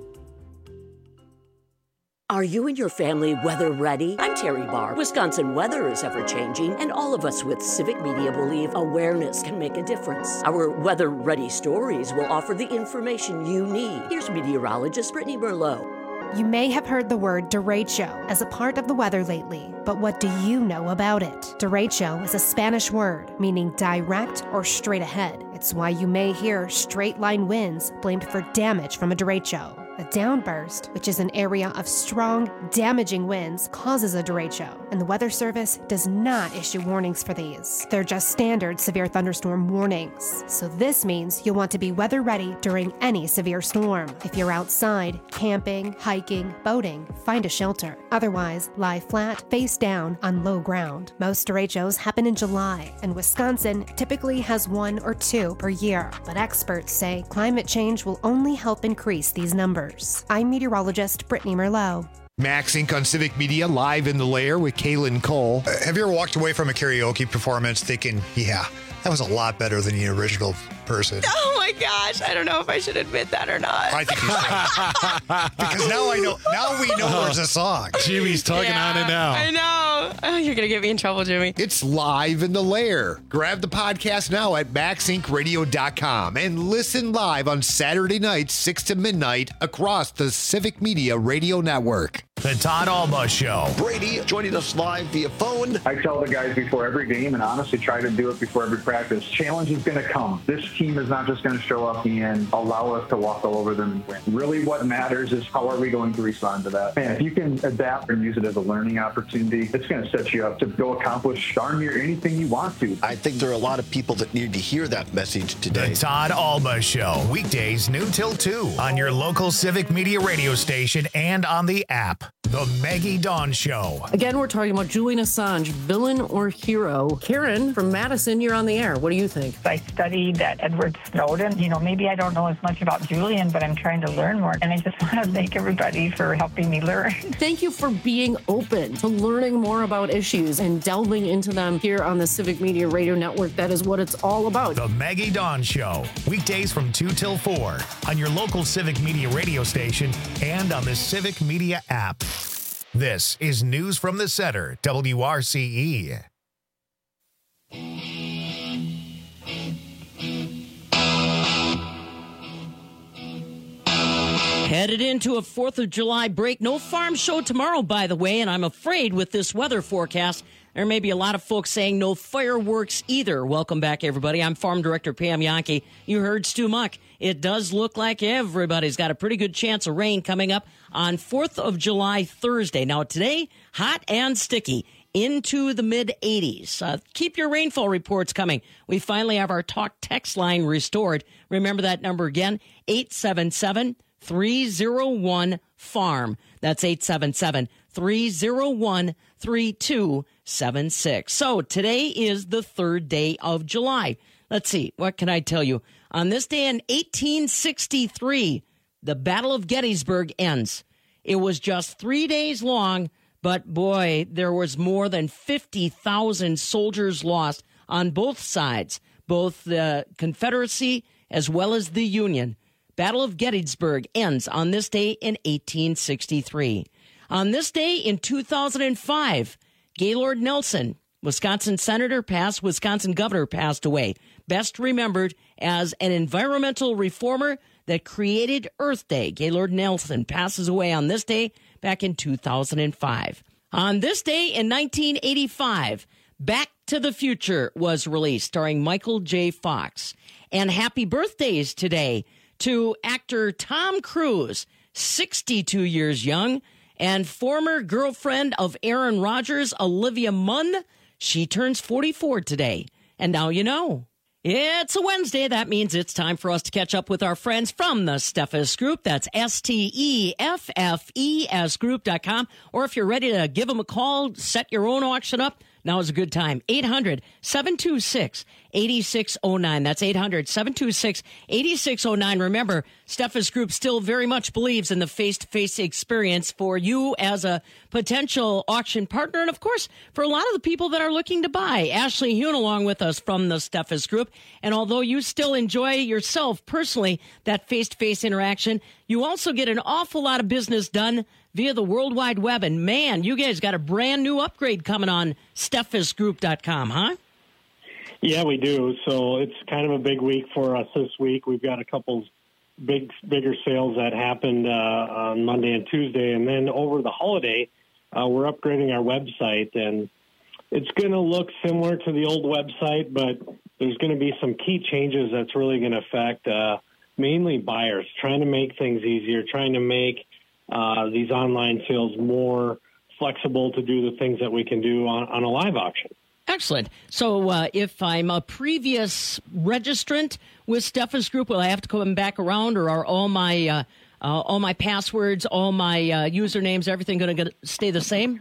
Are you and your family weather ready? I'm Terry Barr. Wisconsin weather is ever-changing, and all of us with Civic Media believe awareness can make a difference. Our Weather Ready stories will offer the information you need. Here's meteorologist Brittany Merlot. You may have heard the word derecho as a part of the weather lately, but what do you know about it? Derecho is a Spanish word meaning direct or straight ahead. It's why you may hear straight line winds blamed for damage from a derecho. A downburst, which is an area of strong, damaging winds, causes a derecho, and the Weather Service does not issue warnings for these. They're just standard severe thunderstorm warnings. So this means you'll want to be weather ready during any severe storm. If you're outside, camping, hiking, boating, find a shelter. Otherwise, lie flat, face down on low ground. Most derechos happen in July, and Wisconsin typically has one or two per year. But experts say climate change will only help increase these numbers. I'm meteorologist Brittany Merlot. Max Incorporated on Civic Media, live in the lair with Kaylin Cole. Uh, have you ever walked away from a karaoke performance thinking, yeah, that was a lot better than the original person? Oh my gosh, I don't know if I should admit that or not. I think you should. Because now I know. Now we know there's a song. Jimmy's talking yeah, on it now. I know. Oh, you're going to get me in trouble, Jimmy. It's live in the lair. Grab the podcast now at max inc radio dot com and listen live on Saturday nights, six to midnight, across the Civic Media Radio Network. The Todd Alba Show. Brady joining us live via phone. I tell the guys before every game, and honestly try to do it before every practice, challenge is going to come. This team is not just going to show up and allow us to walk all over them and win. Really what matters is how are we going to respond to that. And if you can adapt and use it as a learning opportunity, it's going to set you up to go accomplish darn near anything you want to. I think there are a lot of people that need to hear that message today. The Todd Alba Show. Weekdays noon till two on your local Civic Media radio station and on the app. The Maggie Dawn Show. Again, we're talking about Julian Assange, villain or hero. Karen from Madison, you're on the air. What do you think? I studied that Edward Snowden. You know, maybe I don't know as much about Julian, but I'm trying to learn more. And I just want to thank everybody for helping me learn. Thank you for being open to learning more about issues and delving into them here on the Civic Media Radio Network. That is what it's all about. The Maggie Dawn Show. Weekdays from two till four on your local Civic Media radio station and on the Civic Media app. This is News from the Center, W R C E. Headed into a fourth of July break. No farm show tomorrow, by the way, and I'm afraid with this weather forecast, there may be a lot of folks saying no fireworks either. Welcome back, everybody. I'm Farm Director Pam Yankee. You heard Stu Muck. It does look like everybody's got a pretty good chance of rain coming up on fourth of July, Thursday. Now, today, hot and sticky into the mid eighties. Uh, keep your rainfall reports coming. We finally have our talk text line restored. Remember that number again, eight seven seven, three oh one, farm. That's eight seven seven, three oh one, three two seven six. So today is the third day of July. Let's see, what can I tell you? On this day in eighteen sixty-three, the Battle of Gettysburg ends. It was just three days long, but boy, there was more than fifty thousand soldiers lost on both sides, both the Confederacy as well as the Union. Battle of Gettysburg ends on this day in eighteen sixty-three. On this day in two thousand five, Gaylord Nelson, Wisconsin senator, past Wisconsin governor, passed away. Best remembered as an environmental reformer that created Earth Day. Gaylord Nelson passes away on this day back in two thousand five. On this day in nineteen eighty-five, Back to the Future was released, starring Michael J. Fox. And happy birthdays today to actor Tom Cruise, sixty-two years young, and former girlfriend of Aaron Rodgers, Olivia Munn. She turns forty-four today. And now you know. It's a Wednesday. That means it's time for us to catch up with our friends from the Steffes Group. That's S T E F F E S group dot com. Or if you're ready to give them a call, set your own auction up, now is a good time. eight hundred, seven two six, eight six zero nine. That's eight hundred, seven two six, eight six zero nine. Remember, Steffes Group still very much believes in the face-to-face experience for you as a potential auction partner. And, of course, for a lot of the people that are looking to buy. Ashley Hune along with us from the Steffes Group. And although you still enjoy yourself personally that face-to-face interaction, you also get an awful lot of business done via the World Wide Web. And, man, you guys got a brand new upgrade coming on Steffes Group dot com, huh? Yeah, we do. So it's kind of a big week for us this week. We've got a couple big, bigger sales that happened uh, on Monday and Tuesday. And then over the holiday, uh, we're upgrading our website. And it's going to look similar to the old website, but there's going to be some key changes that's really going to affect uh, mainly buyers, trying to make things easier, trying to make uh, these online sales more flexible to do the things that we can do on, on a live auction. Excellent. So uh, if I'm a previous registrant with Steffes Group, will I have to come back around, or are all my uh, uh, all my passwords, all my uh, usernames, everything going to stay the same?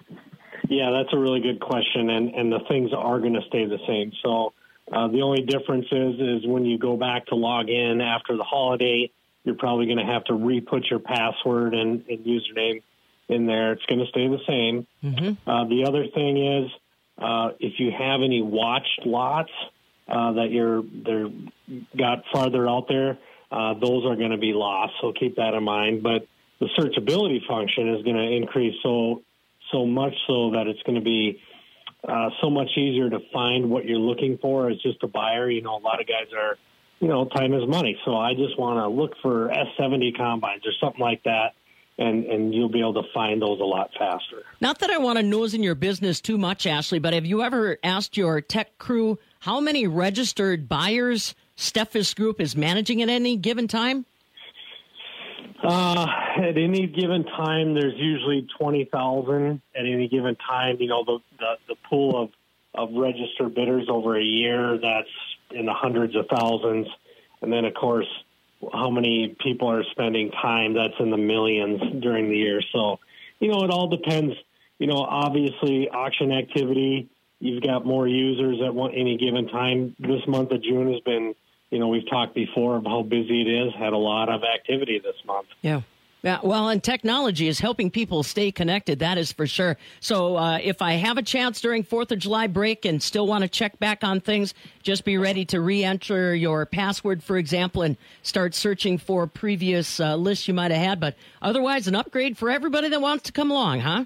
Yeah, that's a really good question, and, and the things are going to stay the same. So uh, the only difference is is when you go back to log in after the holiday, you're probably going to have to re-put your password and, and username in there. It's going to stay the same. Mm-hmm. Uh, the other thing is, Uh, if you have any watched lots uh, that you're they're got farther out there, uh, those are going to be lost. So keep that in mind. But the searchability function is going to increase so so much so that it's going to be uh, so much easier to find what you're looking for as just a buyer. You know, a lot of guys are, you know, time is money. So I just want to look for S seventy combines or something like that. and, and you'll be able to find those a lot faster. Not that I want to nose in your business too much, Ashley, but have you ever asked your tech crew how many registered buyers Steffes Group is managing at any given time? Uh, at any given time, there's usually twenty thousand at any given time. You know, the, the, the pool of, of registered bidders over a year, that's in the hundreds of thousands. And then, of course, how many people are spending time, that's in the millions during the year. So, you know, it all depends. You know, obviously, auction activity, you've got more users at one, any given time. This month of June has been, you know, we've talked before of how busy it is, had a lot of activity this month. Yeah. Yeah, well, and technology is helping people stay connected, that is for sure. So uh, if I have a chance during fourth of July break and still want to check back on things, just be ready to re-enter your password, for example, and start searching for previous uh, lists you might have had. But otherwise, an upgrade for everybody that wants to come along, huh?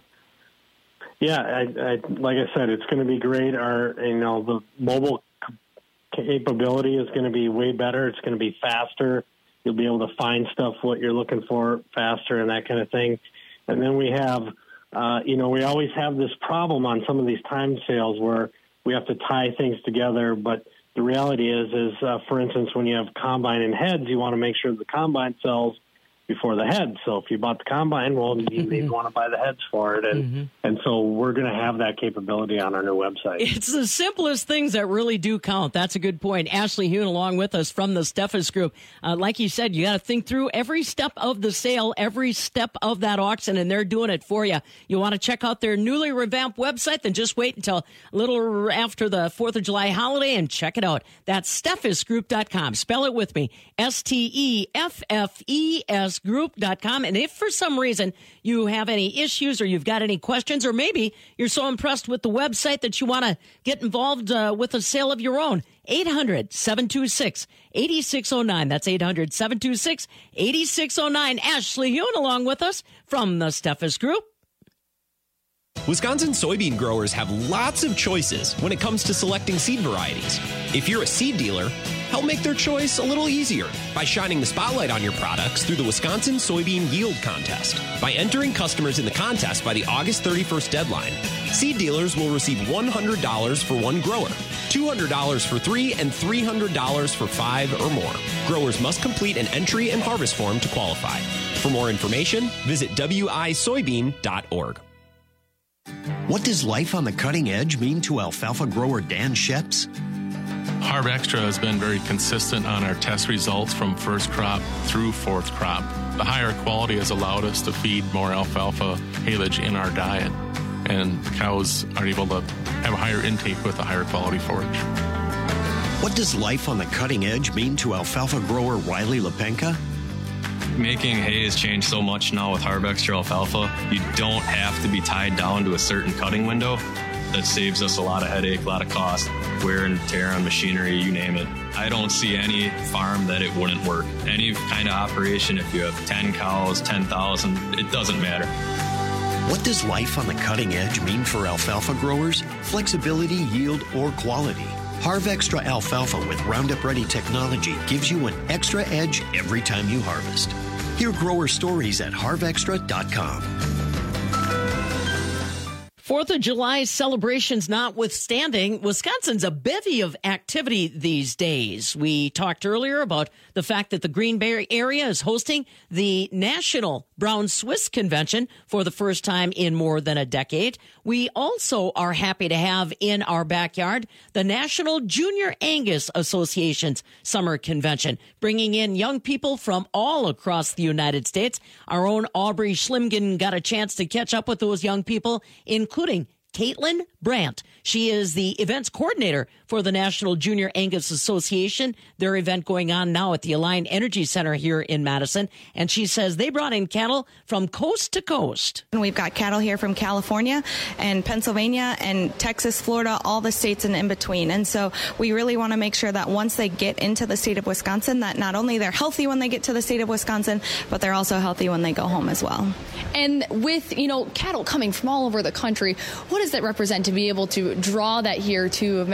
Yeah, I, I, like I said, it's going to be great. Our, you know, the mobile capability is going to be way better. It's going to be faster. You'll be able to find stuff, what you're looking for faster and that kind of thing. And then we have, uh, you know, we always have this problem on some of these time sales where we have to tie things together. But the reality is, is uh, for instance, when you have combine and heads, you want to make sure the combine sells before the heads. So if you bought the combine, well, you maybe want to buy the heads for it. And mm-hmm. and so we're going to have that capability on our new website. It's the simplest things that really do count. That's a good point. Ashley Hune along with us from the Steffes Group. Uh, like you said, you got to think through every step of the sale, every step of that auction, and they're doing it for you. You want to check out their newly revamped website? Then just wait until a little after the fourth of July holiday and check it out. That's steffes group dot com. Spell it with me. S T E F F E S group dot com. And if for some reason you have any issues or you've got any questions, or maybe you're so impressed with the website that you want to get involved uh, with a sale of your own, eight hundred, seven two six, eight six zero nine. That's eight hundred, seven two six, eight six zero nine. Ashley Hune along with us from the Steffes Group. Wisconsin soybean growers have lots of choices when it comes to selecting seed varieties. If you're a seed dealer, help make their choice a little easier by shining the spotlight on your products through the Wisconsin Soybean Yield Contest. By entering customers in the contest by the August thirty-first deadline, seed dealers will receive one hundred dollars for one grower, two hundred dollars for three, and three hundred dollars for five or more. Growers must complete an entry and harvest form to qualify. For more information, visit w i soybean dot org. What does life on the cutting edge mean to alfalfa grower Dan Sheps? Harv Extra has been very consistent on our test results from first crop through fourth crop. The higher quality has allowed us to feed more alfalfa haylage in our diet, and the cows are able to have a higher intake with a higher quality forage. What does life on the cutting edge mean to alfalfa grower Riley Lepenka? Making hay has changed so much now with Harv Extra alfalfa. You don't have to be tied down to a certain cutting window. That saves us a lot of headache, a lot of cost, wear and tear on machinery, you name it. I don't see any farm that it wouldn't work. Any kind of operation, if you have ten cows, ten thousand, it doesn't matter. What does life on the cutting edge mean for alfalfa growers? Flexibility, yield, or quality? Harv Extra alfalfa with Roundup Ready technology gives you an extra edge every time you harvest. Hear grower stories at harv extra dot com. Fourth of July celebrations notwithstanding, Wisconsin's a bevy of activity these days. We talked earlier about the fact that the Green Bay area is hosting the National Brown Swiss Convention for the first time in more than a decade. We also are happy to have in our backyard the National Junior Angus Association's Summer Convention, bringing in young people from all across the United States. Our own Aubrey Schlimgen got a chance to catch up with those young people, including including Caitlin Brandt. She is the events coordinator for the National Junior Angus Association, their event going on now at the Align Energy Center here in Madison. And she says they brought in cattle from coast to coast. And we've got cattle here from California and Pennsylvania and Texas, Florida, all the states and in between. And so we really want to make sure that once they get into the state of Wisconsin, that not only they're healthy when they get to the state of Wisconsin, but they're also healthy when they go home as well. And with, you know, cattle coming from all over the country, what does that represent to be able to draw that here to Madison, Wisconsin?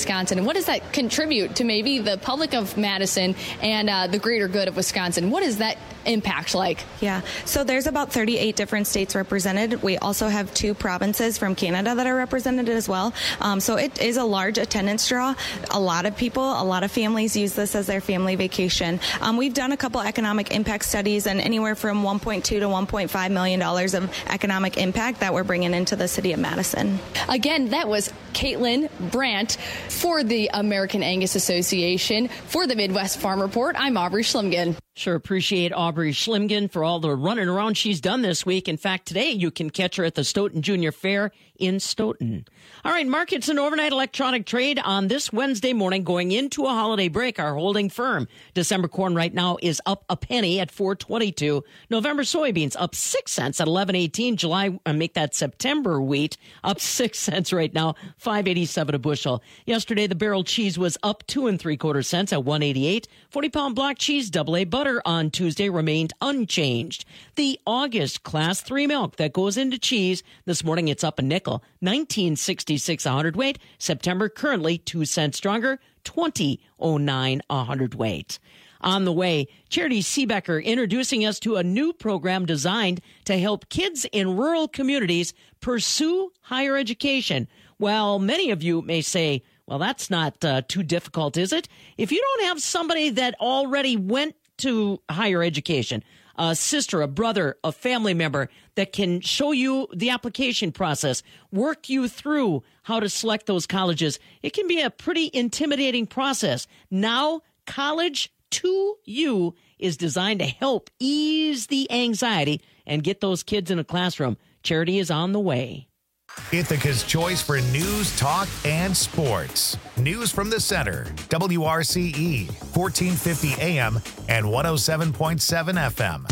Wisconsin? And what does that contribute to maybe the public of Madison and uh, the greater good of Wisconsin? What is that impact like? Yeah, so there's about thirty-eight different states represented. We also have two provinces from Canada that are represented as well. Um, so it is a large attendance draw. A lot of people, a lot of families use this as their family vacation. Um, we've done a couple economic impact studies, and anywhere from one point two to one point five million dollars of economic impact that we're bringing into the city of Madison. Again, that was Caitlin Brandt for the American Angus Association. For the Midwest Farm Report, I'm Aubrey Schlimgen. Sure appreciate Aubrey Schlimgen for all the running around she's done this week. In fact, today you can catch her at the Stoughton Junior Fair in Stoughton. All right, markets and overnight electronic trade on this Wednesday morning going into a holiday break are holding firm. December corn right now is up a penny at four twenty-two. November soybeans up six cents at eleven eighteen. July, uh, make that September wheat up six cents right now, five eighty-seven a bushel. Yesterday, the barrel cheese was up two and three quarter cents at one eighty-eight. forty pound block cheese, double A butter on Tuesday remained unchanged. The August class three milk that goes into cheese, this morning it's up a nickel, nineteen sixty-six a hundredweight. September currently two cents stronger, twenty oh nine a hundredweight. On the way, Charity Seebecker introducing us to a new program designed to help kids in rural communities pursue higher education. Well, many of you may say, well, that's not uh, too difficult, is it? If you don't have somebody that already went to higher education, a sister, a brother, a family member that can show you the application process, work you through how to select those colleges, it can be a pretty intimidating process. Now, College to You is designed to help ease the anxiety and get those kids in a classroom. Charity is on the way. Ithaca's choice for news, talk, and sports. News from the center. W R C E, fourteen fifty A M and one oh seven point seven F M.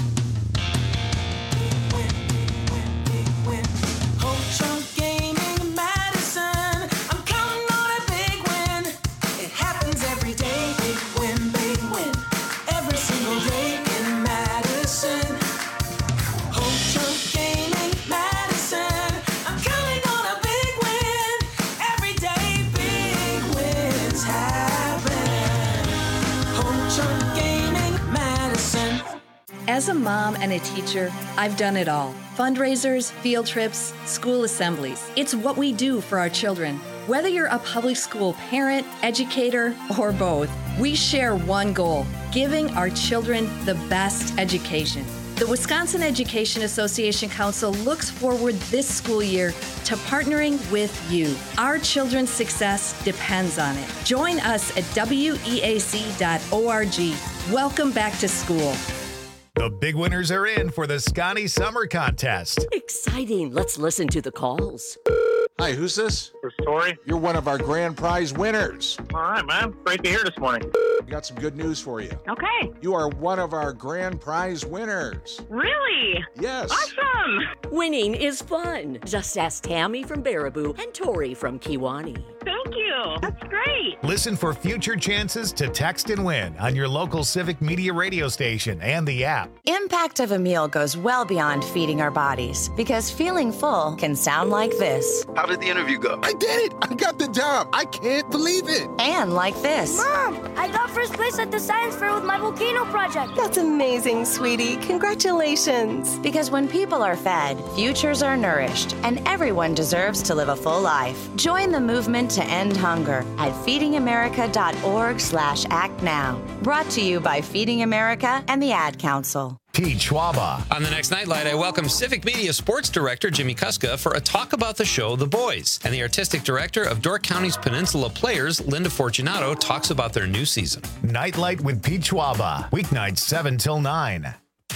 As a mom and a teacher, I've done it all. Fundraisers, field trips, school assemblies. It's what we do for our children. Whether you're a public school parent, educator, or both, we share one goal: giving our children the best education. The Wisconsin Education Association Council looks forward this school year to partnering with you. Our children's success depends on it. Join us at W E A C dot org. Welcome back to school. The big winners are in for the Scotty Summer Contest. Exciting. Let's listen to the calls. Hi, who's this? It's Tori. You're one of our grand prize winners. All right, man. Great to hear this morning. We got some good news for you. Okay. You are one of our grand prize winners. Really? Yes. Awesome. Winning is fun. Just ask Tammy from Baraboo and Tori from Kewanee. Thank you. That's great. Listen for future chances to text and win on your local Civic Media radio station and the app. Impact of a meal goes well beyond feeding our bodies, because feeling full can sound like this. How did the interview go? I did it! I got the job! I can't believe it! And like this. Mom, I got first place at the science fair with my volcano project. That's amazing, sweetie. Congratulations. Because when people are fed, futures are nourished, and everyone deserves to live a full life. Join the movement to end hunger at feeding america dot org slash act now. Brought to you by Feeding America and the Ad Council. Pete Schwaba. On the next Nightlight, I welcome Civic Media Sports Director Jimmy Kuska for a talk about the show The Boys. And the Artistic Director of Door County's Peninsula Players, Linda Fortunato, talks about their new season. Nightlight with Pete Schwaba. Weeknights seven till nine.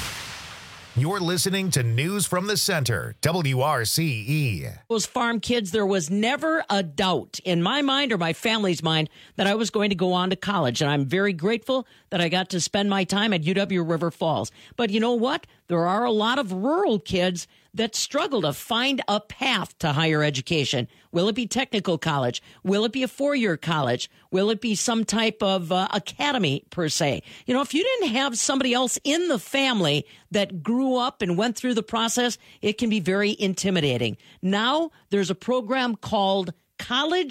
You're listening to News from the Center, W R C E. Those farm kids, there was never a doubt in my mind or my family's mind that I was going to go on to college. And I'm very grateful that I got to spend my time at U W River Falls. But you know what? There are a lot of rural kids that struggle to find a path to higher education. Will it be technical college? Will it be a four-year college? Will it be some type of uh, academy, per se? You know, if you didn't have somebody else in the family that grew up and went through the process, it can be very intimidating. Now, there's a program called College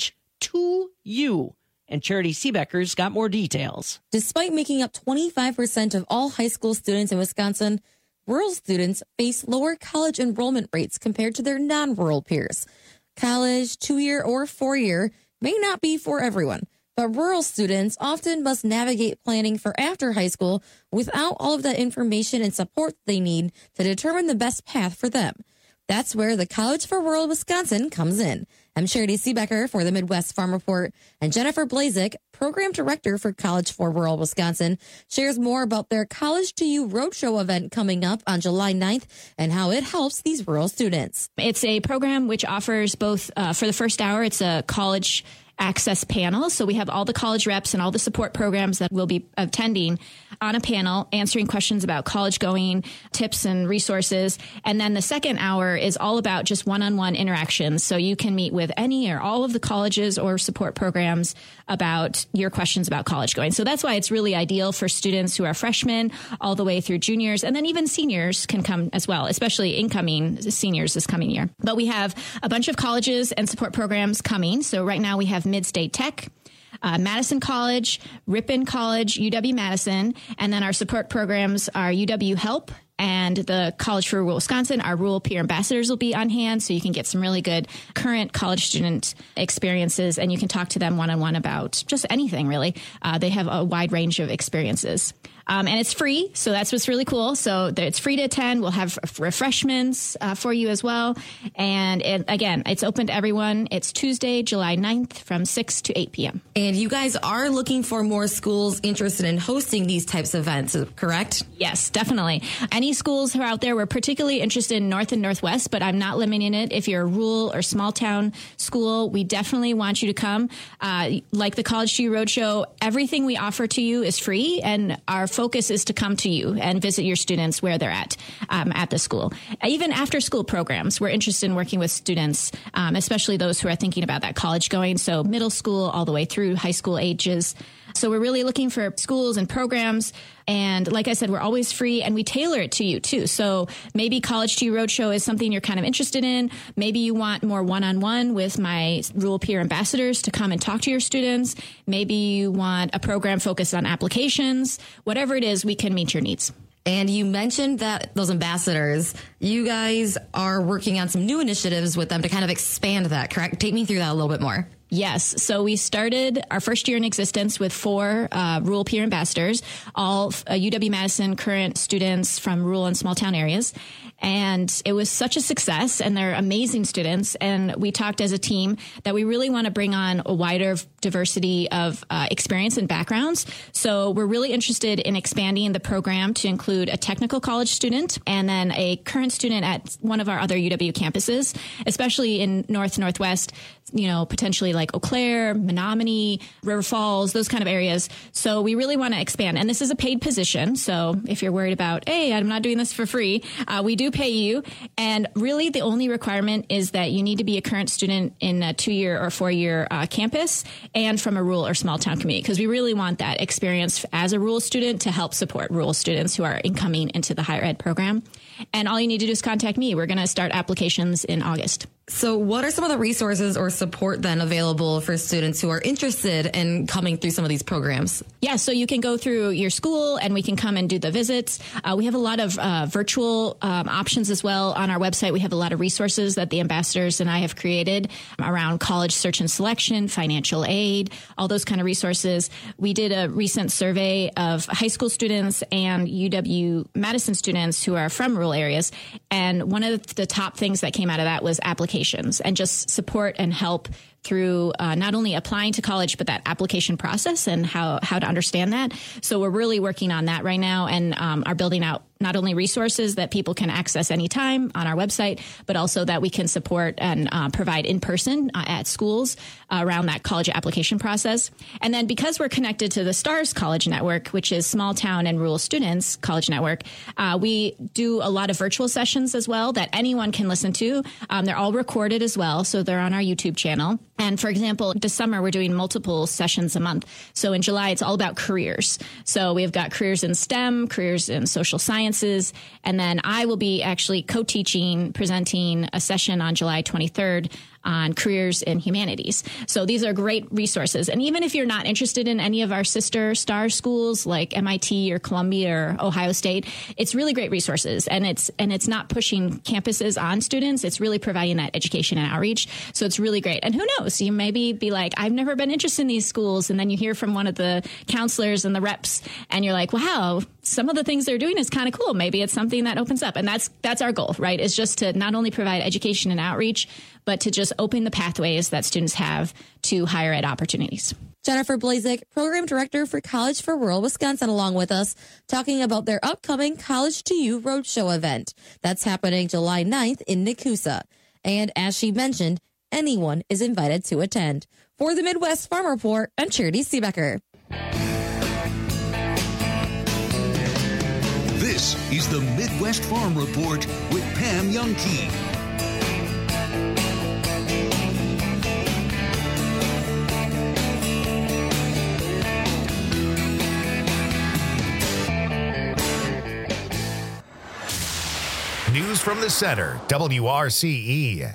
to you. And Charity Seebecker's got more details. Despite making up twenty-five percent of all high school students in Wisconsin, rural students face lower college enrollment rates compared to their non-rural peers. College, two-year or four-year, may not be for everyone, but rural students often must navigate planning for after high school without all of the information and support they need to determine the best path for them. That's where the College for Rural Wisconsin comes in. I'm Charity Seebecker for the Midwest Farm Report, and Jennifer Blazek, Program Director for College for Rural Wisconsin, shares more about their College to You Roadshow event coming up on July ninth and how it helps these rural students. It's a program which offers both, uh, for the first hour, it's a college access panel. So we have all the college reps and all the support programs that will be attending on a panel, answering questions about college going, tips and resources. And then the second hour is all about just one-on-one interactions. So you can meet with any or all of the colleges or support programs about your questions about college going. So that's why it's really ideal for students who are freshmen all the way through juniors. And then even seniors can come as well, especially incoming seniors this coming year. But we have a bunch of colleges and support programs coming. So right now we have Mid-State Tech, uh, Madison College, Ripon College, U W-Madison, and then our support programs are U W Help and the College for Rural Wisconsin. Our rural peer ambassadors will be on hand, so you can get some really good current college student experiences, and you can talk to them one-on-one about just anything, really. Uh, they have a wide range of experiences. Um, and it's free, so that's what's really cool. So it's free to attend. We'll have refreshments uh, for you as well. And it, again, it's open to everyone. It's Tuesday, July ninth from six to eight p.m. And you guys are looking for more schools interested in hosting these types of events, correct? Yes, definitely. Any schools who are out there, we're particularly interested in North and Northwest, but I'm not limiting it. If you're a rural or small town school, we definitely want you to come. Uh, like the College to You Roadshow, everything we offer to you is free, and our focus is to come to you and visit your students where they're at um, at the school. Even after school programs, we're interested in working with students, um, especially those who are thinking about that college going. So middle school all the way through high school ages. So we're really looking for schools and programs. And like I said, we're always free, and we tailor it to you too. So maybe College to You Roadshow is something you're kind of interested in. Maybe you want more one-on-one with my rural peer ambassadors to come and talk to your students. Maybe you want a program focused on applications. Whatever it is, we can meet your needs. And you mentioned that those ambassadors, you guys are working on some new initiatives with them to kind of expand that, correct? Take me through that a little bit more. Yes. So we started our first year in existence with four uh, rural peer ambassadors, all uh, U W-Madison current students from rural and small town areas. And it was such a success, and they're amazing students. And we talked as a team that we really want to bring on a wider diversity of uh, experience and backgrounds. So we're really interested in expanding the program to include a technical college student and then a current student at one of our other U W campuses, especially in North Northwest, you know, potentially like Eau Claire, Menominee, River Falls, those kind of areas. So we really want to expand. And this is a paid position. So if you're worried about, hey, I'm not doing this for free, uh, we do pay you. And really the only requirement is that you need to be a current student in a two-year or four-year uh, campus and from a rural or small town community, because we really want that experience as a rural student to help support rural students who are incoming into the higher ed program. And all you need to do is contact me. We're going to start applications in August. So what are some of the resources or support then available for students who are interested in coming through some of these programs? Yeah, so you can go through your school and we can come and do the visits. Uh, we have a lot of uh, virtual um, options as well on our website. We have a lot of resources that the ambassadors and I have created around college search and selection, financial aid, all those kind of resources. We did a recent survey of high school students and U W-Madison students who are from rural areas. And one of the top things that came out of that was applications and just support and help through uh, not only applying to college, but that application process and how, how to understand that. So we're really working on that right now and um, are building out not only resources that people can access anytime on our website, but also that we can support and uh, provide in person uh, at schools uh, around that college application process. And then because we're connected to the STARS College Network, which is Small Town and Rural Students College Network, uh, we do a lot of virtual sessions as well that anyone can listen to. Um, they're all recorded as well, so they're on our YouTube channel. And for example, this summer, we're doing multiple sessions a month. So in July, it's all about careers. So we've got careers in STEM, careers in social sciences. And then I will be actually co-teaching, presenting a session on July twenty-third on careers in humanities. So these are great resources. And even if you're not interested in any of our sister star schools like M I T or Columbia or Ohio State, it's really great resources. And it's and it's not pushing campuses on students. It's really providing that education and outreach. So it's really great. And who knows, you maybe be like, I've never been interested in these schools. And then you hear from one of the counselors and the reps and you're like, wow, some of the things they're doing is kind of cool. Maybe it's something that opens up. And that's that's our goal, right? Is just to not only provide education and outreach, but to just open the pathways that students have to higher ed opportunities. Jennifer Blazik, Program Director for College for Rural Wisconsin, along with us, talking about their upcoming College to You Roadshow event. That's happening July ninth in Nakusa. And as she mentioned, anyone is invited to attend. For the Midwest Farm Report, I'm Charity Seebecker. This is the Midwest Farm Report with Pam Youngkey. News from the center, W R C E.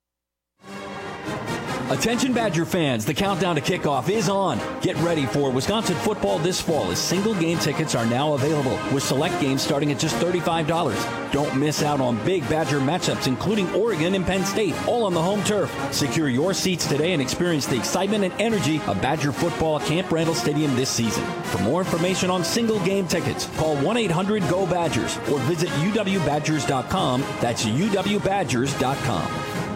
Attention Badger fans, the countdown to kickoff is on. Get ready for Wisconsin football this fall as single game tickets are now available with select games starting at just thirty-five dollars. Don't miss out on big Badger matchups including Oregon and Penn State, all on the home turf. Secure your seats today and experience the excitement and energy of Badger football at Camp Randall Stadium this season. For more information on single game tickets, call one eight hundred G O Badgers or visit U W Badgers dot com. That's U W Badgers dot com.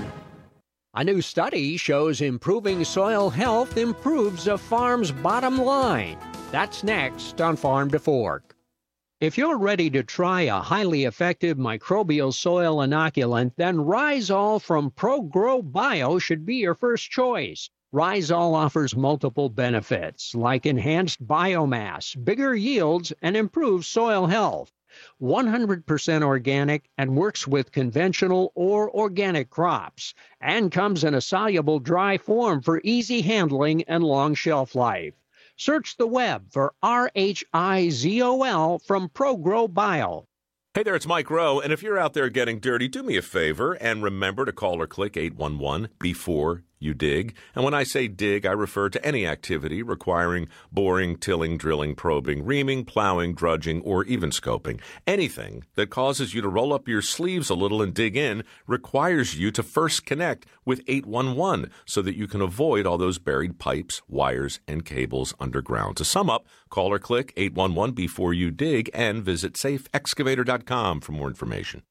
A new study shows improving soil health improves a farm's bottom line. That's next on Farm to Fork. If you're ready to try a highly effective microbial soil inoculant, then Rhizol from ProGrow Bio should be your first choice. Rhizol offers multiple benefits, like enhanced biomass, bigger yields, and improved soil health. one hundred percent organic and works with conventional or organic crops, and comes in a soluble dry form for easy handling and long shelf life. Search the web for R H I Z O L from ProGrow Bio. Hey there, it's Mike Rowe, and if you're out there getting dirty, do me a favor and remember to call or click eight one one before you dig. And when I say dig, I refer to any activity requiring boring, tilling, drilling, probing, reaming, plowing, drudging, or even scoping. Anything that causes you to roll up your sleeves a little and dig in requires you to first connect with eight one one so that you can avoid all those buried pipes, wires, and cables underground. To sum up, call or click eight one one before you dig and visit safe excavator dot com for more information.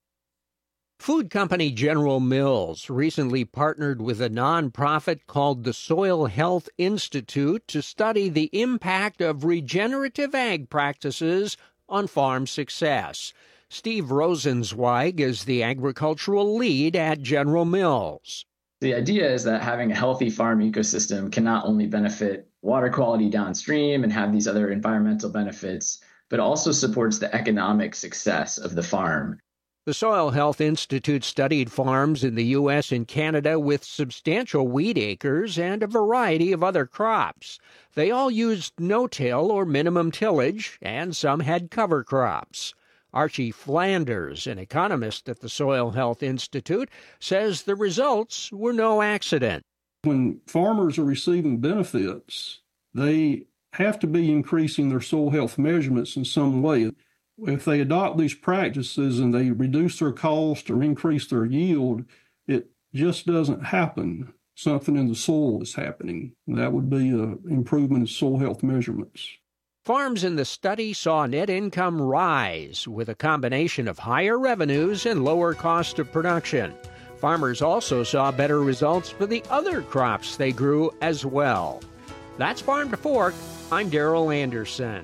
Food company General Mills recently partnered with a nonprofit called the Soil Health Institute to study the impact of regenerative ag practices on farm success. Steve Rosenzweig is the agricultural lead at General Mills. The idea is that having a healthy farm ecosystem can not only benefit water quality downstream and have these other environmental benefits, but also supports the economic success of the farm. The Soil Health Institute studied farms in the U S and Canada with substantial wheat acres and a variety of other crops. They all used no-till or minimum tillage, and some had cover crops. Archie Flanders, an economist at the Soil Health Institute, says the results were no accident. When farmers are receiving benefits, they have to be increasing their soil health measurements in some way. If they adopt these practices and they reduce their cost or increase their yield, it just doesn't happen. Something in the soil is happening. That would be an improvement in soil health measurements. Farms in the study saw net income rise with a combination of higher revenues and lower cost of production. Farmers also saw better results for the other crops they grew as well. That's Farm to Fork. I'm Darrell Anderson.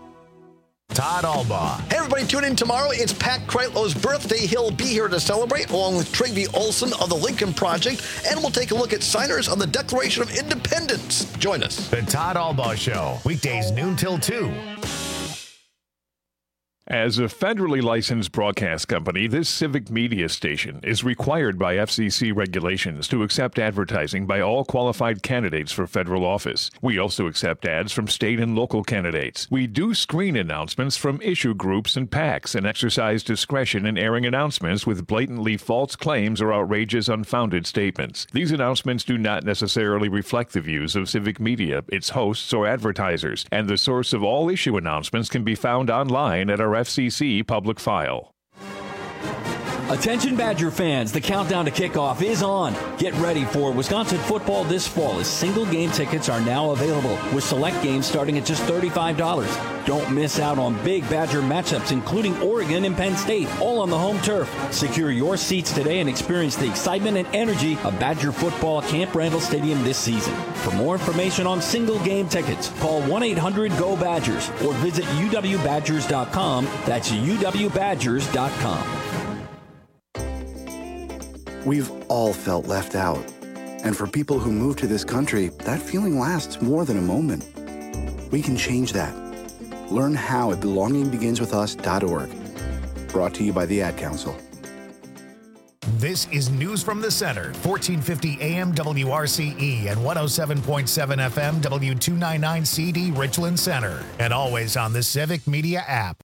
Todd Albaugh. Hey, everybody, tune in tomorrow. It's Pat Kreitlow's birthday. He'll be here to celebrate, along with Trygve Olsen of the Lincoln Project, and we'll take a look at signers on the Declaration of Independence. Join us. The Todd Albaugh Show, weekdays noon till two. As a federally licensed broadcast company, this civic media station is required by F C C regulations to accept advertising by all qualified candidates for federal office. We also accept ads from state and local candidates. We do screen announcements from issue groups and PACs and exercise discretion in airing announcements with blatantly false claims or outrageous, unfounded statements. These announcements do not necessarily reflect the views of civic media, its hosts, or advertisers, and the source of all issue announcements can be found online at our F C C public file. Attention Badger fans, the countdown to kickoff is on. Get ready for Wisconsin football this fall as single game tickets are now available with select games starting at just thirty-five dollars. Don't miss out on big Badger matchups including Oregon and Penn State, all on the home turf. Secure your seats today and experience the excitement and energy of Badger football at Camp Randall Stadium this season. For more information on single game tickets, call one eight hundred G O Badgers or visit U W Badgers dot com. That's U W Badgers dot com. We've all felt left out. And for people who move to this country, that feeling lasts more than a moment. We can change that. Learn how at belonging begins with us dot org. Brought to you by the Ad Council. This is News from the Center, fourteen fifty A M W R C E and one oh seven point seven F M W two ninety-nine C D Richland Center. And always on the Civic Media app.